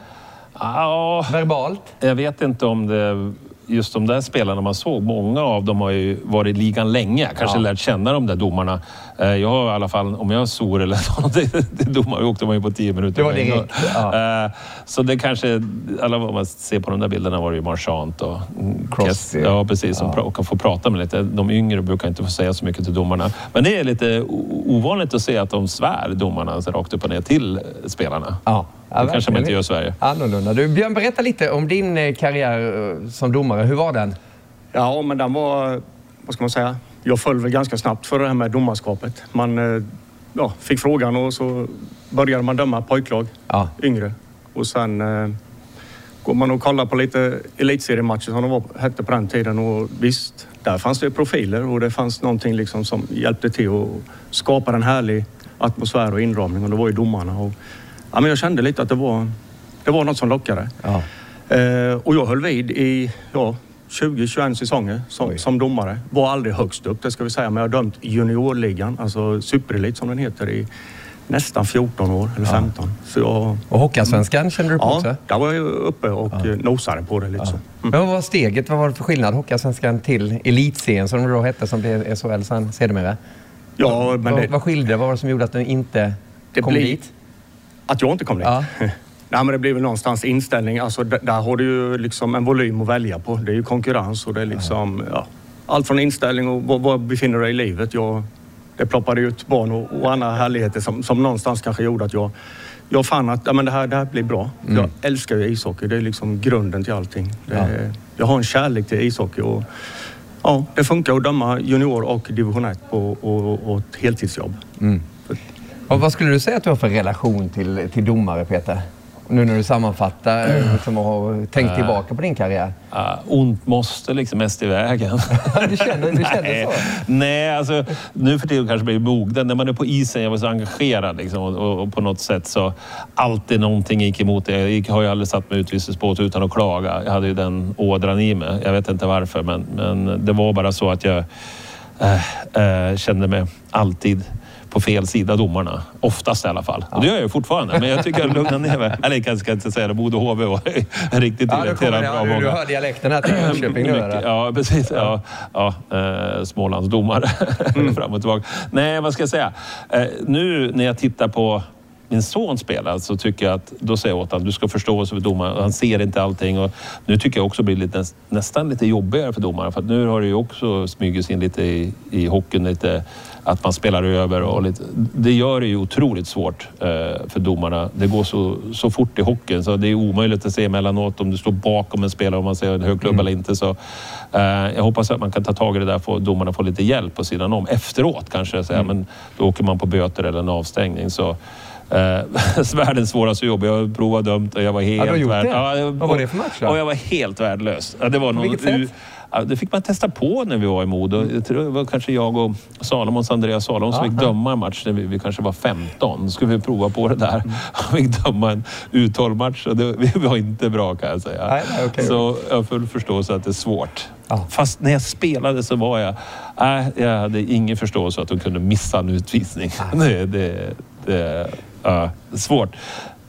Ja, verbalt. Jag vet inte om det... Just de där spelarna man såg, många av dem har ju varit i ligan länge. Kanske ja. lärt känna de där domarna. Jag har i alla fall, om jag har sor eller något, det, det domar, jag åkte man ju på tio minuter. Det var direkt. Ja. Så det kanske, alla vad man ser på de där bilderna var det ju Marchant och Crosby. Ja, precis. Som ja. kan få prata med lite. De yngre brukar inte få säga så mycket till domarna. Men det är lite ovanligt att se att de svär domarna så rakt upp och ner till spelarna. Ja. Ja, det kanske man inte gör i Sverige. Annorlunda. Du, Björn, berätta lite om din karriär som domare. Hur var den? Ja, men den var, vad ska man säga, jag föll väl ganska snabbt för det här med domarskapet. Man ja, fick frågan och så började man döma pojklag, ja. yngre. Och sen eh, går man och kollar på lite elitseriematcher som de var, hette på den tiden. Och visst, där fanns det profiler och det fanns någonting liksom som hjälpte till att skapa en härlig atmosfär och inramning. Och det var ju domarna. Och, ja, men jag kände lite att det var, det var något som lockade. Ja. Eh, och jag höll vid i ja, tjugo till tjugoett säsonger som, som domare. Var aldrig högst upp, det ska vi säga. Men jag har dömt juniorligan, alltså superelit som den heter, i nästan fjorton år, eller femton. Ja. Så jag, och Hockeyallsvenskan kände du på ja, också? Ja, där var jag uppe och ja. nosade på det lite ja. så. Mm. Men vad var steget? Vad var det för skillnad Hockeyallsvenskan till elitserien som det då hette, som blev S H L sen sedermera? Ja, men vad, det, vad skilde? Vad var det som gjorde att du inte det kom blir, dit? Att jag inte kom dit? Ja. Nej, men det blir väl någonstans inställning. Alltså, där, där har du ju liksom en volym att välja på. Det är ju konkurrens och det är liksom... Ja. Ja, allt från inställning och var, var befinner du dig i livet. Jag, det ploppade ut barn och, och andra härligheter som, som någonstans kanske gjorde att jag... Jag fann att ja, men det, här, det här blir bra. Mm. Jag älskar ju ishockey. Det är liksom grunden till allting. Det, ja. Jag har en kärlek till ishockey och... Ja, det funkar att döma junior och division ett på och, och ett heltidsjobb. Mm. Och vad skulle du säga att du har för relation till, till domare, Peter? Nu när du sammanfattar liksom, och har tänkt tillbaka på din karriär. Uh, ont måste liksom mest i vägen. du känner, du känner så? Nej, alltså nu för tiden kanske blir mogden. När man är på isen, jag var så engagerad liksom, och, och på något sätt så alltid någonting gick emot det. Jag har ju aldrig satt mig utvisningsbåt utan att klaga. Jag hade ju den ådran i mig. Jag vet inte varför, men, men det var bara så att jag äh, äh, kände mig alltid på fel sida domarna. Oftast i alla fall. Ja. Och det gör jag ju fortfarande. Men jag tycker jag lugnar ner mig. Eller jag ska inte säga det. Bode H V var riktigt ja, irriterad. Ja, du, du hör dialekten här till Jönköping nu. Mycket, ja, precis. Ja, ja, eh, Smålandsdomare. Mm. Fram och tillbaka. Nej, vad ska jag säga? Eh, nu när jag tittar på min son spelar så tycker jag att då säger jag åt honom, du ska förstå sig för domaren. Han ser inte allting och nu tycker jag också blir lite, nästan lite jobbigare för domaren. För att nu har det ju också smugits in lite i, i hockeyn, lite att man spelar över och lite. Det gör det ju otroligt svårt eh, för domarna. Det går så, så fort i hockeyn så det är omöjligt att se emellanåt om du står bakom en spelare, om man ser en högklubb mm. eller inte. Så, eh, jag hoppas att man kan ta tag i det där och domarna får lite hjälp på sidan om. Efteråt kanske, säga, mm. men då åker man på böter eller en avstängning. Så Uh, världens svåraste jobb. Jag har provat dömt och jag var helt... Ja, du värd... ja, jag... Vad var det för match då? Och jag var helt värdelös. Ja, det var någon... U... ja, det fick man testa på när vi var i Modo. Mm. Jag tror det var kanske jag och Salomons, Andreas Salomon som ja, fick döma en match när vi, vi kanske var femton. Då skulle vi prova på det där. Mm. Vi fick döma en U tolv-match och det vi var inte bra, kan jag säga. Nej, nej, okay. Så jag får förstå så att det är svårt. Ja. Fast när jag spelade så var jag... Äh, jag hade ingen förståelse att de kunde missa en utvisning. Ja. det, det, det Uh, svårt.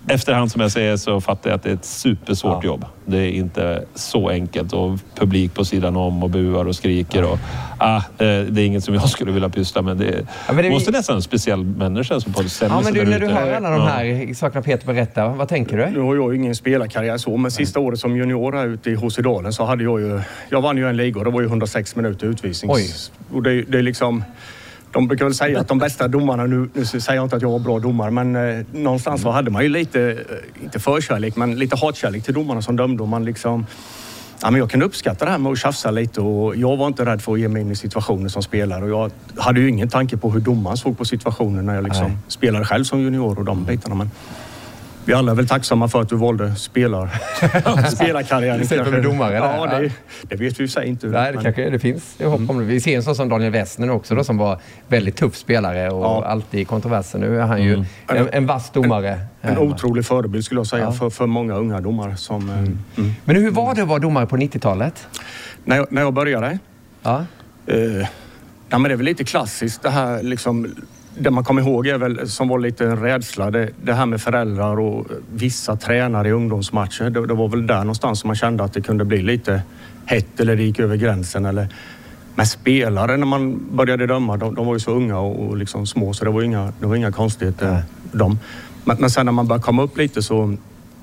efterhand som jag säger så fattar jag att det är ett supersvårt ja. jobb. Det är inte så enkelt och publik på sidan om och buar och skriker och ah, det är inget som jag skulle vilja pyssla med. Det, ja, men det måste vi... nästan en speciell människa som på det ja, men du, när du hör alla de här ja. sakerna Peter berätta, vad tänker du? Nu har jag ingen spelarkarriär så, men sista året som junior här ute i Håsedalen så hade jag ju, jag vann ju en liga och det var ju hundrasex minuter utvisning. Oj. Och det, det är liksom, de brukar väl säga att de bästa domarna, nu, nu säger jag inte att jag var bra domare, men eh, någonstans så hade man ju lite, eh, inte förkärlek, men lite hatkärlek till domarna som dömde. Och man liksom, ja, men jag kan uppskatta det här med att tjafsa lite och jag var inte rädd för att ge mig in i situationer som spelare. Och jag hade ju ingen tanke på hur domaren såg på situationen när jag liksom spelade själv som junior och de bitarna. Men vi alla är väl tacksamma för att du valde spelar, spelarkarriären. Du ser för domare där. Ja, det, det vet vi ju sig inte. Nej, det men... kanske det finns. Jag hoppas mm. Vi ser en sån som Daniel Westner också då, som var väldigt tuff spelare och ja. alltid i kontroversen. Nu är han ju mm. en, en vass domare. En, en otrolig förebild skulle jag säga ja. för, för många unga domare. Som, mm. Mm. Men hur var det att vara domare på nittiotalet? När jag, när jag började? Ja. Uh, ja, men det är väl lite klassiskt det här liksom... Det man kommer ihåg är väl, som var lite en rädsla, det, det här med föräldrar och vissa tränare i ungdomsmatcher. Det, det var väl där någonstans som man kände att det kunde bli lite hett eller det gick över gränsen. Eller, men spelare när man började döma, de, de var ju så unga och, och liksom små så det var inga, det var inga konstigheter. Nej. De. Men, men sen när man började komma upp lite så...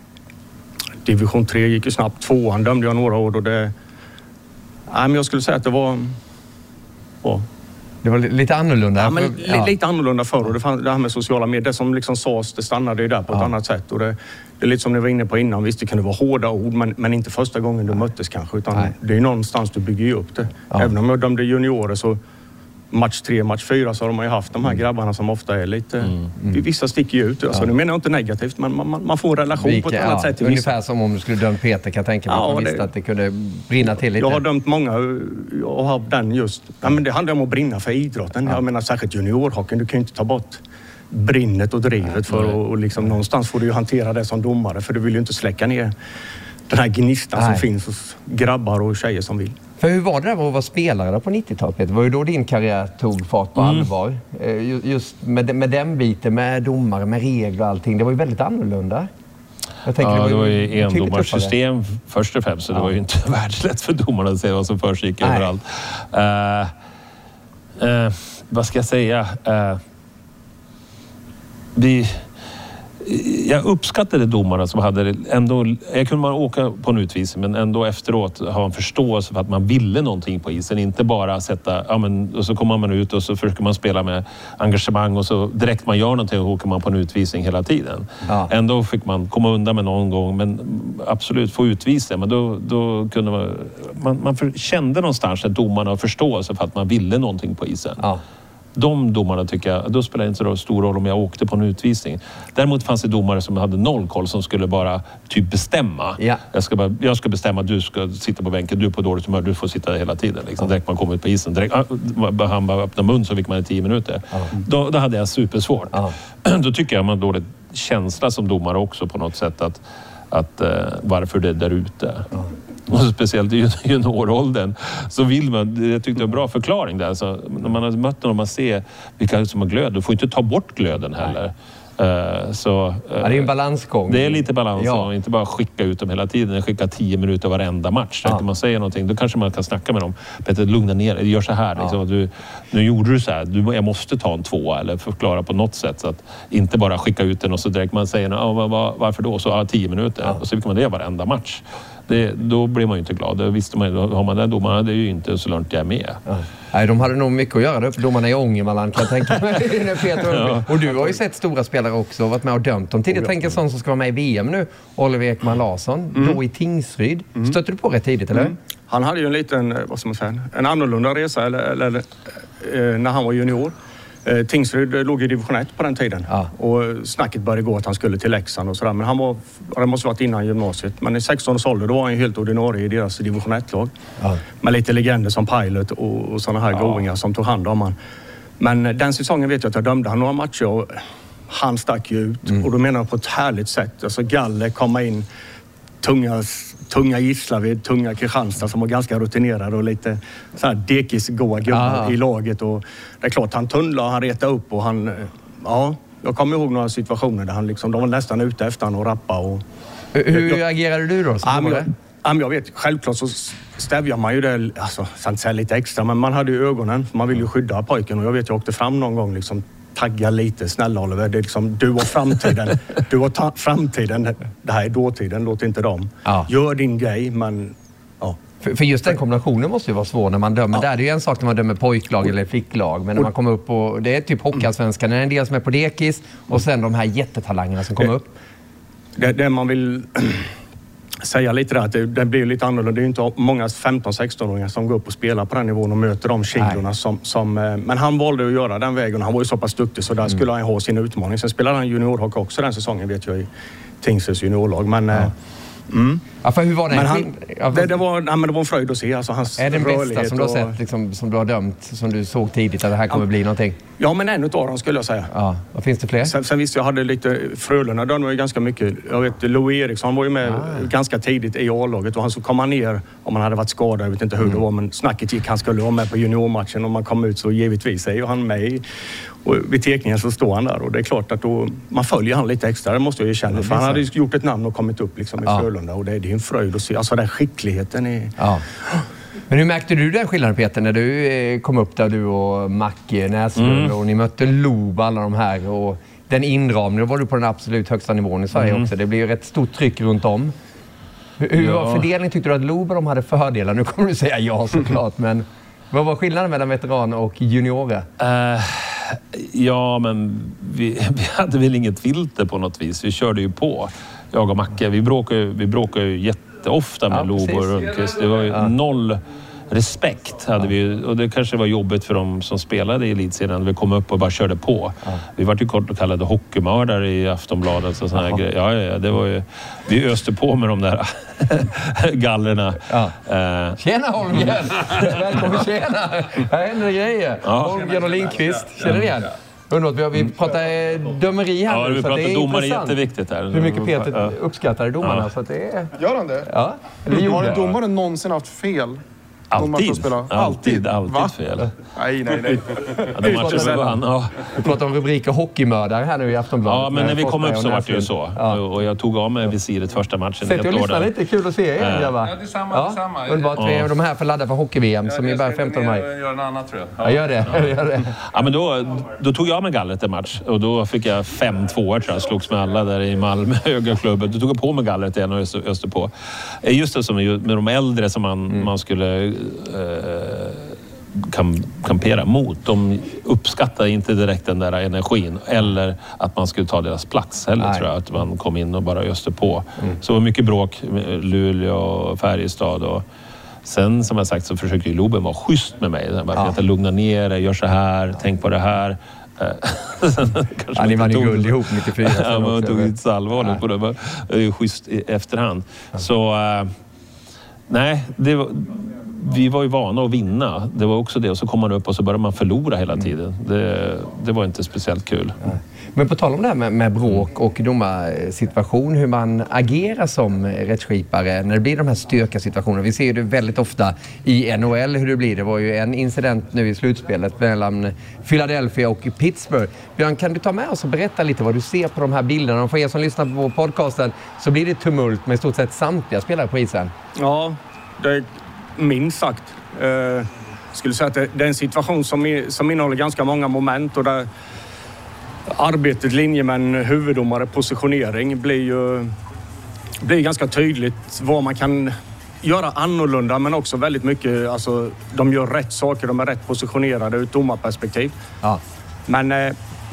Division tre gick ju snabbt, tvåan dömde jag några år och det... Nej, men jag skulle säga att det var... var Det var lite annorlunda. Ja, men ja. lite annorlunda förr. Och det, fann, det här med sociala medier, det som liksom sades, det stannade ju där på ett ja. annat sätt. Och det, det är lite som ni var inne på innan. Visst, det kunde vara hårda ord, men, men inte första gången du möttes kanske. Utan Nej. det är någonstans du bygger ju upp det. Ja. Även om jag dömde juniorer så match tre, match fyra så har man ju haft de här grabbarna som ofta är lite... Mm. Mm. Vissa sticker ju ut. Alltså, ja. Nu menar jag inte negativt, men man, man, man får en relation Vilka, på ett annat ja. sätt. Ungefär som om du skulle döma Peter, kan jag tänka mig. Ja, att, det, att det kunde brinna till lite. Jag har dömt många och har den just... Ja, men det handlar om att brinna för idrotten. Ja. Jag menar särskilt juniorhockeyn. Du kan ju inte ta bort brinnet och drivet för att och liksom, någonstans får du ju hantera det som domare. För du vill ju inte släcka ner den här gnistan Nej. som finns hos grabbar och tjejer som vill. För hur var det där att vara spelare då på nittiotalet, Peter? Var ju då din karriär tog fart på mm. allvar? Just med, med den biten, med domare, med regler och allting. Det var ju väldigt annorlunda. Jag tänker, ja, det var ju, det var ju endomarsystem först och främst. Så ja. det var ju inte världslätt för domarna att se vad som försiggick överallt. Uh, uh, vad ska jag säga? Uh, vi... Jag uppskattade domarna som hade ändå, jag kunde man åka på en utvisning men ändå efteråt ha en förståelse för att man ville någonting på isen, inte bara sätta, ja men och så kommer man ut och så försöker man spela med engagemang och så direkt man gör någonting och åker man på en utvisning hela tiden. Ja. Ändå fick man komma undan med någon gång, men absolut få utvisa, men då, då kunde man, man, man för, kände någonstans att domarna har förståelse för att man ville någonting på isen. Ja. De domarna tycker jag, då spelar det inte så stor roll om jag åkte på en utvisning. Däremot fanns det domare som hade noll koll som skulle bara typ bestämma. Ja. Jag, ska bara, jag ska bestämma att du ska sitta på bänken, du är på dåligt humör, du får sitta hela tiden. Liksom. Direkt man kommer ut på isen, direkt, han bara öppna mun så fick man i tio minuter. Ja. Då, då hade jag supersvårt. Ja. Då tycker jag man har dålig känsla som domare också på något sätt att, att uh, varför det är där ute. Ja. Och speciellt i junioråldern så vill man, jag tyckte det var en bra förklaring där, så när man har mött någon och man ser vilka som har glöd, du får inte ta bort glöden heller. Uh, så, uh, ja, det är en balansgång. Det är lite balans, ja. Och inte bara skicka ut dem hela tiden, skicka tio minuter varenda match. Ja. När man säger någonting, då kanske man kan snacka med dem. Peter, lugna ner, gör så här. Ja. Liksom, du, nu gjorde du så här, du, jag måste ta en tvåa eller förklara på något sätt. Så att inte bara skicka ut den och så direkt man säger, ah, var, var, varför då? Så ah, tio minuter. Ja. Och så fick man det varenda match. Det, då blir man ju inte glad. Det visste man, har man den domarna, det är ju inte så långt jag är med. Ja. Nej, de hade nog mycket att göra det, för domarna i Ångermanland kan jag tänka mig. Ja. Och du har ju sett stora spelare också och varit med och dömt dem. Tidigt tänker sån som ska vara med i V M nu, Oliver Ekman Larsson, mm. då i Tingsryd. Mm. Stötte du på rätt tidigt, eller? Mm. Han hade ju en liten, vad ska man säga, en annorlunda resa eller, eller, eller, när han var junior. Eh, Tingsryd låg i division ett på den tiden. Ja. Och snacket började gå att han skulle till Leksand och sådär. Men han var, det måste varit innan gymnasiet. Men i sexton års ålder då var han ju helt ordinarie i deras division ett-lag. Ja. Med lite legender som Pilot och, och sådana här ja. goingar som tog hand om han. Men den säsongen vet jag att jag dömde han några matcher och han stack ju ut. Mm. Och då menar jag på ett härligt sätt. Alltså Galle komma in, tunga, tunga Gislaved, tunga Kristianstad som var ganska rutinerade och lite så här dekis goa gubbar ah. i laget. Och det är klart, han tunnlade och han retade upp och han, ja, Jag kommer ihåg några situationer där han liksom, de var nästan ute efter han och rappa. Och, hur jag, agerade du då? Ja, men jag, ja, men jag vet, självklart så stävjar man ju det, alltså, sant säga lite extra, men man hade ju ögonen. Man vill ju skydda pojken och jag vet, jag åkte fram någon gång liksom, tagga lite, snälla Oliver, det är liksom, du har framtiden. Du har ta- framtiden, det här är dåtiden, låt inte dem. Ja. Gör din grej, men... Ja. För, för just den kombinationen måste ju vara svår när man dömer. Ja. Där är det ju en sak när man dömer pojklag eller flicklag. Men när man kommer upp på, det är typ Hockeyallsvenskan, det är en del som är på dekis och sen de här jättetalangerna som kommer det, upp. Det, det man vill säga lite där, att det, det blir lite annorlunda. Det är ju inte många femton-sexton-åringar som går upp och spelar på den nivån och möter de kilorna som, som... Men han valde att göra den vägen. Han var ju så pass duktig så där mm. skulle han ha sin utmaning. Sen spelade han juniorhockey också den säsongen, vet jag, i Tingsryds juniorlag. Men... Ja. Mm. Ja, för hur var det? Men han, det, det, var, ja, men det var en fröjd att se. Alltså, hans är det den bästa som du har och... sett, liksom, som du har dömt, som du såg tidigt att det här kommer ja. bli någonting? Ja, men en utav dem skulle jag säga. Ja. Vad finns det fler? Sen, sen visst, jag hade lite Frölunda, där var ju ganska mycket. Jag vet, Louis Eriksson var ju med ah. ganska tidigt i A-laget och han så kom han ner om han hade varit skadad. Jag vet inte hur mm. det var, men snacket gick. Han skulle vara med på juniormatchen och man kom ut så givetvis är ju han med. Och vid tekningen så står han där och det är klart att då, man följer han lite extra, det måste jag ju känna. Mm, för han hade ju gjort ett namn och kommit upp liksom i ja. Frölunda och det, det är en fröjd att se. Alltså den skickligheten är... Ja. Men hur märkte du den skillnaden, Peter, när du kom upp där, du och Macke Näslund mm. och ni mötte Lob, alla de här och den inramningen, då var du på den absolut högsta nivån i Sverige mm. också. Det blir ju rätt stort tryck runt om. Hur, hur ja. var fördelningen? Tyckte du att Lob och de hade fördelar? Nu kommer du säga ja såklart, men vad var skillnaden mellan veteran och juniorer? Uh, ja, men vi, vi hade väl inget filter på något vis. Vi körde ju på, jag och Macke. Vi bråkade, vi bråkade ju jätteofta med ja, Lob och Rundqvist. Det var ju ja. noll respekt hade ja. vi, och det kanske var jobbigt för dem som spelade i elitserien. Vi kom upp och bara körde på. Ja. Vi var ju kort och kallade hockeymördare i Aftonbladet och såna här grejer. Ja, ja, det var ju, vi öste på med de där gallerna. Ja. Uh. Tjena Holmgren! Välkommen, tjena! Här händer det grejer. Ja. Holmgren och Lindqvist. Känner ni igen? Undrar, vi pratar dömeri här. Ja, nu, vi så pratar det är domare, intressant. Jätteviktigt här. Hur mycket Peter ja. uppskattar domarna. Ja. Så att det är... Gör han det? Ja. Har domaren någonsin haft fel? Alltid, alltid, alltid Va? fel. Nej, nej, nej. Ja, de matcher han, ja. Vi pratar om rubriker hockeymördare här nu i Aftonbladet. Ja, men när vi kom upp så var det ju så. Ja. Och jag tog av mig visiret första matchen. Sätt och lyssna lite, kul att se er, ja. grabbar. Ja, detsamma, ja. detsamma. Underbart, vi är de här för ladda för hockey-V M som är bara femton maj. Jag gör en annan, tror jag. Ja, gör det. Ja. Gör det. Ja, men då, då tog jag med gallret en match. Och då fick jag fem tvåor, tror jag. Slogs med alla där i Malmö, högerklubben. Då tog jag på med gallret igen och öste på. Just det, som med de äldre som man, mm. man skulle... Eh, Kam, kampera mot. De uppskattar inte direkt den där energin eller att man skulle ta deras plats heller. Nej. Tror jag, att man kom in och bara öste på. Mm. Så mycket bråk med Luleå och Färjestad och sen som jag sagt så försöker ju Loben vara schysst med mig. Bara ja. att lugna ner dig, gör så här, tänk på det här. Ja, ni vann ju guld ihop nittiofyra. Ja, man tog inte så allvarligt på det. Men det är ju schysst i efterhand. Ja. Så uh, nej, det var vi var ju vana att vinna. Det var också det. Och så kom man upp och så började man förlora hela tiden. Det, det var inte speciellt kul. Ja. Men på tal om det här med, med bråk och domarsituation, hur man agerar som rättsskipare när det blir de här stökiga situationerna. Vi ser ju det väldigt ofta i N H L hur det blir. Det var ju en incident nu i slutspelet mellan Philadelphia och Pittsburgh. Björn, kan du ta med oss och berätta lite vad du ser på de här bilderna? Och för er som lyssnar på podcasten så blir det tumult med i stort sett samtliga spelare på isen. Ja, det är minst sagt. Jag skulle säga att det är en situation som, är, som innehåller ganska många moment och där arbetet, linjemän, huvuddomare, positionering blir ju blir ganska tydligt vad man kan göra annorlunda, men också väldigt mycket, alltså de gör rätt saker, de är rätt positionerade ur ett domarperspektiv. Ja. Men eh,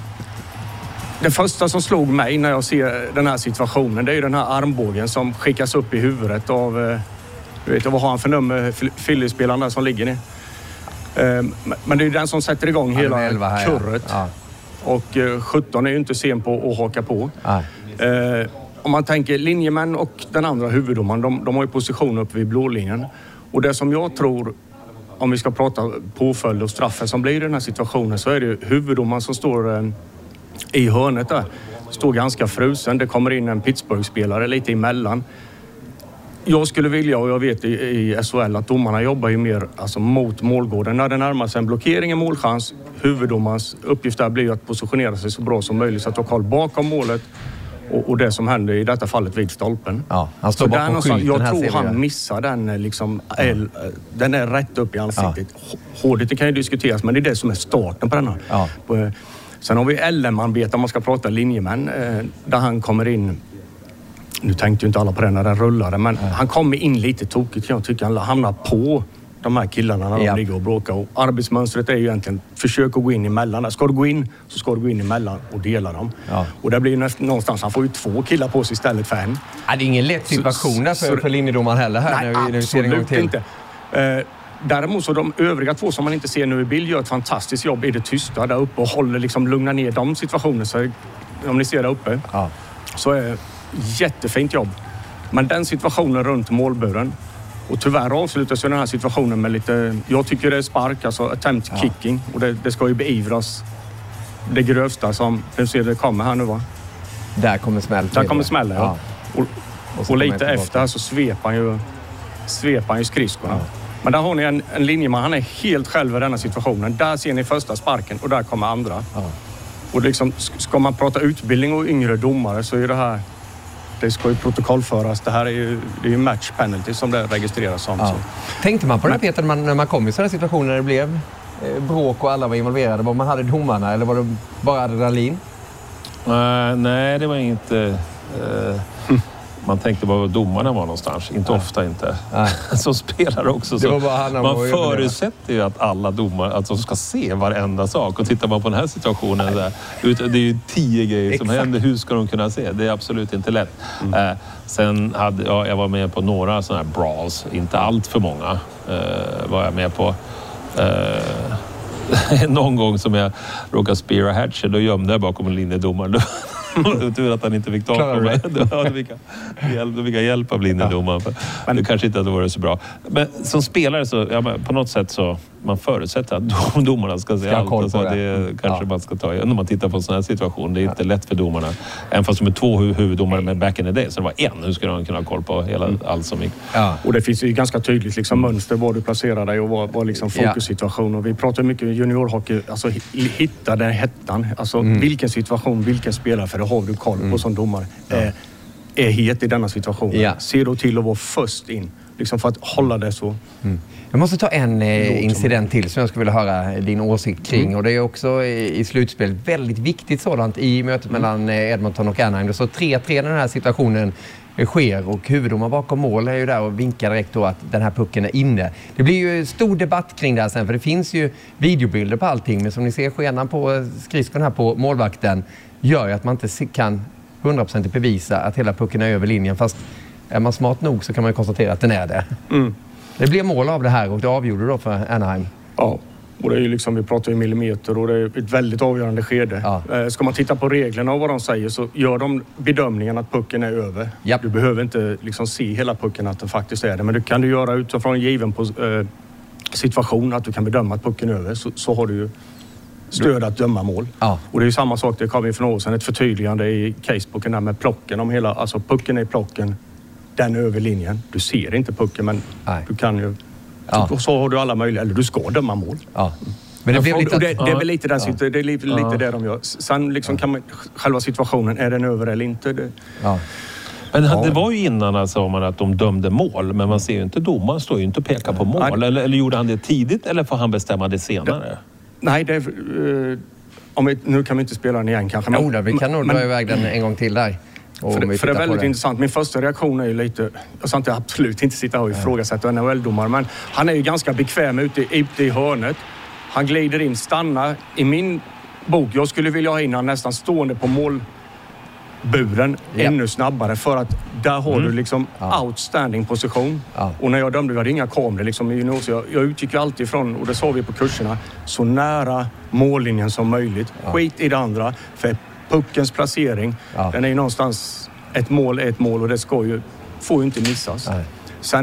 det första som slog mig när jag ser den här situationen, det är ju den här armbågen som skickas upp i huvudet av, eh, jag vet inte vad har han för nummer, Philly-spelaren där som ligger ner. Eh, men det är ju den som sätter igång hela elva här, kurret. Ja. Och eh, sjutton är ju inte sen på att haka på. Eh, om man tänker linjemän och den andra huvuddomaren, de, de har ju position upp vid blålinjen. Och det som jag tror, om vi ska prata påföljd och straffen som blir i den här situationen, så är det huvuddomaren som står eh, i hörnet där. Står ganska frusen. Det kommer in en Pittsburgh-spelare lite emellan. Jag skulle vilja, och jag vet i, i S H L, att domarna jobbar ju mer alltså, mot målgården. När det närmar sig en blockering, en målchans, huvuddomarens uppgift där blir ju att positionera sig så bra som möjligt så att du har koll bakom målet och, och det som händer i detta fallet vid stolpen. Ja, han står bakom skylten. Jag här tror han missar den liksom, ja. el, den är rätt upp i ansiktet. Ja. Hårdet kan ju diskuteras, men det är det som är starten på den här. Ja. Sen har vi L M-arbete, om man ska prata linjemän, där han kommer in. Nu tänkte ju inte alla på den när den rullade, men ja. han kommer in lite tokigt. Jag tycker han hamnar på de här killarna när de ja. ligger och bråkar. Och arbetsmönstret är ju egentligen, försök att gå in emellan. Ska du gå in så ska du gå in emellan och dela dem. Ja. Och det blir näst, någonstans, han får ju två killar på sig istället för en. Ja, det är ingen lätt situation där för, för linjedomaren heller här. Nej, när vi, när vi ser en gång till. Inte. Eh, däremot så de övriga två som man inte ser nu i bild gör ett fantastiskt jobb i det tysta där uppe och håller liksom, lugnar ner de situationer. Så om ni ser där uppe ja. så är jättefint jobb. Men den situationen runt målburen, och tyvärr avslutas ju den här situationen med lite, jag tycker det är spark, alltså attempt ja. kicking, och det, det ska ju beivras det grövsta som, nu ser det kommer här nu va? Där kommer smäll. Där kommer smäll, ja. ja. Och, och, och lite efter så svepar han ju, svepar han ju skridskorna. Ja. Men där har ni en, en linjeman, han är helt själv i denna situationen. Där ser ni första sparken och där kommer andra. Ja. Och liksom, ska man prata utbildning och yngre domare så är det här, det ska ju protokollföras. Det här är ju, det är ju match penalty som det registreras som. Ja. Tänkte man på det, Peter, när man, när man kom i sådana situationer när det blev eh, bråk och alla var involverade? Var man hade domarna eller var det bara adrenalin? Uh, nej, det var inte... Uh, mm. Man tänkte bara vad domarna var någonstans. Inte nej. ofta inte. Som spelare också. Så man förutsätter ju att alla domare att de ska se varenda sak. Och tittar man på den här situationen där, det är ju tio grejer som Exakt. händer. Hur ska de kunna se? Det är absolut inte lätt. Mm. Eh, sen hade ja, jag var med på några sådana här brawls. Inte allt för många eh, var jag med på. Eh, någon gång som jag råkade speara Hatcher, då gömde jag bakom en linjedomare. Tur att han inte fick tag på mig. Då fick jag hjälp av linjedomaren. Ja. Det kanske inte hade varit så bra. Men som spelare så, ja, på något sätt så, man förutsätter att domarna ska se allt. Alltså, det det kanske ja. man ska ta när man tittar på en sån här situation. Det är inte ja. lätt för domarna. Även fast de är två huvuddomare med back in the day. Så det var en. Hur ska de kunna ha koll på hela, mm. allt som gick? Ja. Och det finns ju ganska tydligt liksom, mönster var du placerar dig och vad, vad liksom fokussituation. Och vi pratar mycket juniorhockey. Alltså hitta den hettan. Alltså mm. vilken situation, vilken spelare, för det har du koll på mm. som domare. Ja. Är, är het i denna situation. Ja. Se då till att vara först in. Liksom för att hålla det så. Mm. Jag måste ta en eh, incident till som jag skulle vilja höra din åsikt kring. Mm. Och det är också i, i slutspel väldigt viktigt sådant i mötet mm. mellan eh, Edmonton och Anaheim. Det står tre tre när den här situationen eh, sker och huvuddomaren bakom mål är ju där och vinkar direkt då att den här pucken är inne. Det blir ju stor debatt kring det här sen, för det finns ju videobilder på allting. Men som ni ser, skenan på skridskon här på målvakten gör ju att man inte kan hundra procent bevisa att hela pucken är över linjen. Fast är man smart nog så kan man ju konstatera att den är det. Mm. Det blir mål av det här och det avgjorde då för Anaheim. Ja, och det är ju liksom, vi pratar ju millimeter och det är ett väldigt avgörande skede. Ja. Ska man titta på reglerna och vad de säger så gör de bedömningen att pucken är över. Japp. Du behöver inte liksom se hela pucken att den faktiskt är det. Men du kan du göra utifrån en given på, eh, situation att du kan bedöma att pucken är över. Så, så har du ju stöd att döma mål. Ja. Och det är ju samma sak, det kom ju för några år sedan ett förtydligande i caseboken där med plocken om hela, alltså pucken är i plocken, den över linjen. Du ser inte pucken men Nej. du kan ju, ja. så, så har du alla möjliga, eller du ska döma mål. Ja. Men det, blev lite, det, det är väl lite, den, ja. det är lite, lite ja. det de gör. Sen liksom kan man, själva situationen, är den över eller inte? Det, ja. Men ja. det var ju innan alltså, man att de dömde mål, men man ser ju inte, domaren står ju inte och pekar på mål. Eller, eller gjorde han det tidigt eller får han bestämma det senare? Det, nej, det är... Uh, om vi, nu kan vi inte spela den igen kanske. Men, jo, vi kan nog dra iväg den en gång till där. För det, för det är väldigt det. intressant. Min första reaktion är ju lite... Jag ska inte absolut inte sitta och ifrågasätta N H L-domare, men han är ju ganska bekväm ute, ute i hörnet. Han glider in, stannar. I min bok, jag skulle vilja ha in han nästan stående på målburen ja. ännu snabbare, för att där har mm. du liksom ja. outstanding position. Ja. Och när jag dömde, vi hade inga kameror liksom, i så jag, jag utgick ju alltid ifrån, och det sa vi på kurserna, så nära mållinjen som möjligt. Ja. Skit i det andra, för puckens placering, ja. den är ju någonstans, ett mål är ett mål och det ska ju, får ju inte missas. Nej. Sen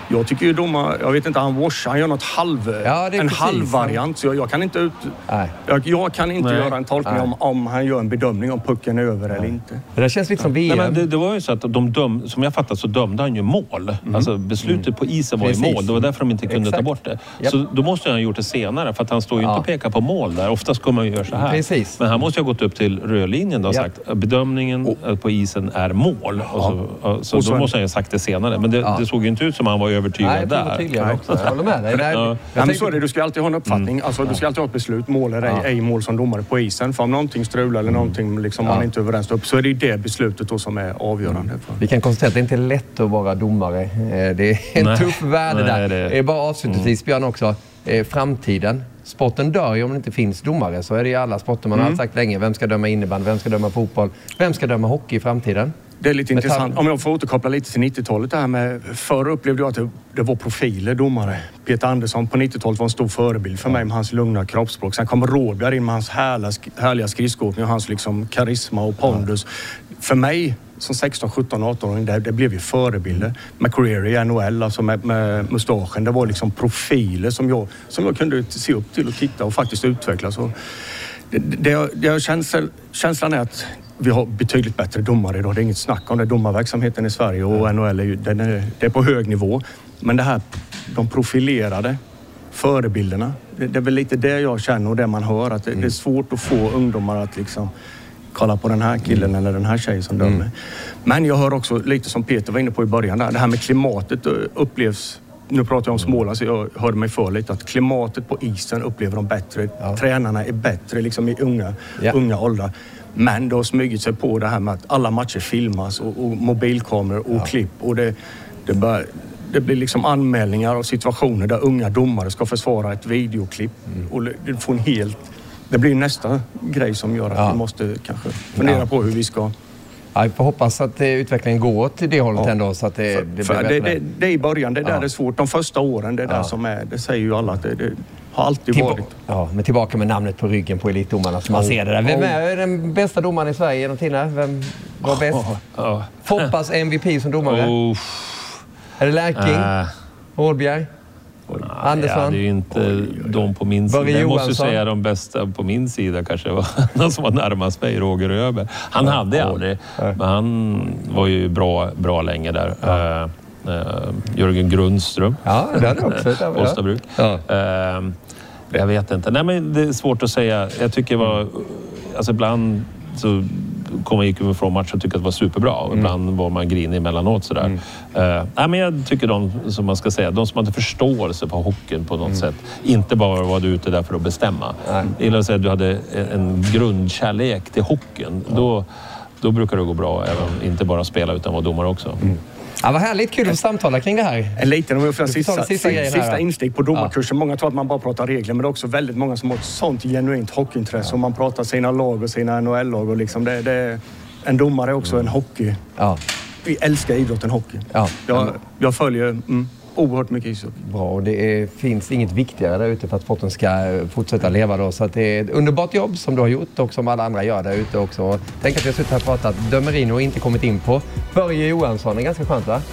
Jag tycker ju domar, jag vet inte, han washar, han gör något halv, ja, en halvvariant. Så jag, jag kan inte, ut, jag, jag kan inte göra en tolkning om, om han gör en bedömning om pucken är över Nej. eller inte. Det där känns lite som V M. Nej, men det, det var ju så att de döm, som jag fattat så dömde han ju mål. Mm. Alltså beslutet mm. på isen var ju mål. Det var därför de inte kunde Exakt. ta bort det. Yep. Så då måste han ha gjort det senare, för att han står ju ja. inte och pekar på mål där. Oftast kommer man ju göra så här. Precis. Men han måste ju ha gått upp till rödlinjen då och yep. sagt att bedömningen oh. på isen är mål. Och så, och, så, och så då måste han ju ha sagt det senare. Men det, ja. det såg ju inte ut som han var övertygad Nej, där. Jag, också. jag håller med dig. Nej, ja. jag så är det, du ska alltid ha en uppfattning. Mm. Alltså, du ska alltid ha ett beslut. Mål är ja. ej mål som domare på isen. För om någonting strular eller någonting liksom ja. man inte är överens upp, så är det det beslutet då som är avgörande. Mm. Vi kan konstatera att det inte är lätt att vara domare. Det är en Nej. tuff värld där. Det... det är bara avslutningsvis, Björn, också. Framtiden. Sporten dör ju om det inte finns domare. Så är det i alla sporter. Man mm. har sagt länge. Vem ska döma innebandy? Vem ska döma fotboll? Vem ska döma hockey i framtiden? Det är lite med intressant. Tal- om jag får återkoppla lite till nittiotalet. Det här med, förr upplevde jag att det, det var profiler, domare. Peter Andersson på nittiotalet var en stor förebild för mig med hans lugna kroppsspråk. Sen kom Rådberg in med hans härliga, härliga skridskåkning och hans liksom karisma och pondus. Ja. För mig som sexton, sjutton, arton-åring, det, det blev ju förebilder. McCreary i N H L, alltså med, med mustaschen. Det var liksom profiler som jag, som jag kunde se upp till och titta och faktiskt utveckla. Så det, det, det känslan, känslan är att vi har betydligt bättre domare idag. Det är inget snack om det. Domarverksamheten i Sverige och N H L är ju, den är, det är på hög nivå. Men det här, de profilerade förebilderna, det, det är väl lite det jag känner och det man hör. Att det, mm. det är svårt att få ungdomar att liksom kolla på den här killen mm. eller den här tjejen som dömer. Mm. Men jag hör också lite som Peter var inne på i början där. Det här med klimatet upplevs, nu pratar jag om Småland så jag hörde mig för lite, att klimatet på isen upplever de bättre. Ja. Tränarna är bättre liksom i unga, ja. unga åldrar. Men det har smugit sig på det här med att alla matcher filmas och, och mobilkameror och ja. klipp. Och det, det, bör, det blir liksom anmälningar och situationer där unga domare ska försvara ett videoklipp. Mm. Och det, får en helt, det blir nästa grej som gör att ja. vi måste kanske fundera ja. på hur vi ska... Ja, jag får hoppas att utvecklingen går till det hållet ja. ändå. Så att det, för, det, för det, det, det är i början, det är ja. där det är svårt. De första åren, det är ja. där som är, det säger ju alla att det, det har alltid Tillba- varit. Ja, men tillbaka med namnet på ryggen på elitdomarna så man oh. ser det där. Vem är den bästa domaren i Sverige genom tiderna? Vem var bäst? Oh. Oh. Foppas M V P som domare? Oh. Är det Lärking? Uh. Rådbjerg? Andersson? Ja, det är ju inte oj, oj, oj. de på min sida. Jag måste säga de bästa på min sida kanske var de som var närmast mig, Roger Öberg. Han ja, hade aldrig, ja. men han var ju bra, bra länge där. Ja. Uh, uh, Jörgen Grundström. Ja, det hade också. Åstabruk. Ja. Uh, jag vet inte. Nej, men det är svårt att säga. Jag tycker det var, alltså ibland så kom gick man från matchen och tyckte att det var superbra. Och mm. ibland var man grinig emellanåt sådär. Mm. Uh, nej, men jag tycker de, som man ska säga, de som hade förståelse på hockeyn på något mm. sätt. Inte bara var du ute där för att bestämma. Mm. Eller att säga att du hade en grundkärlek till hockeyn. Mm. Då, då brukar det gå bra, även inte bara spela utan vara domare också. Mm. Ja, vad härligt, kul att samtala kring det här. En liten, om jag får sista, sista, sista insteg på domarkursen. Ja. Många tror att man bara pratar regler, men det är också väldigt många som har ett sånt genuint hockeyintresse. Ja. Och man pratar sina lag och sina N H L-lag. Och liksom det, det, en domare är också mm. en hockey. Ja. Vi älskar idrotten hockey. Ja. Jag, jag följer mm, oerhört mycket ishockey. Bra, och det är, finns inget viktigare där ute för att sporten ska fortsätta leva då. Så att det är ett underbart jobb som du har gjort och som alla andra gör där ute också. Tänk att vi har suttit här och pratat dömerin och inte kommit in på Börje Johansson. Det är ganska skönt, va?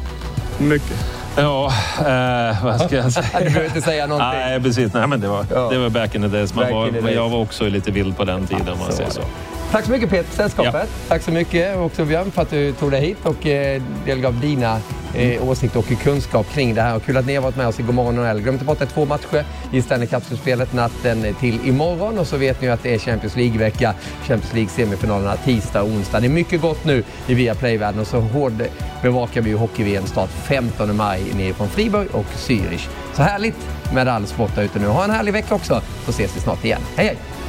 Mycket. Ja, eh, vad ska jag säga? Du behöver inte säga någonting. Nej, precis. Nej, men det var, ja. det var back in the days. Man var, days. Jag var också lite vild på den tiden, om man säger så. Tack så mycket, Peter, för sällskapet. Ja. Tack så mycket också, Björn, för att du tog dig hit och eh, delgav dina eh, åsikter och kunskap kring det här. Och kul att ni har varit med oss i Godmorgon N H L. Glöm inte bort att två matcher i Stanley Cup-spelet natten till imorgon. Och så vet ni att det är Champions League-vecka. Champions League-semifinalerna tisdag och onsdag. Det är mycket gott nu i Viaplay-världen. Och så hård bevakar vi ju hockey-V M-start femtonde maj nere från Friburg och Zürich. Så härligt med all sport där ute nu. Ha en härlig vecka också, så ses vi snart igen. Hej hej!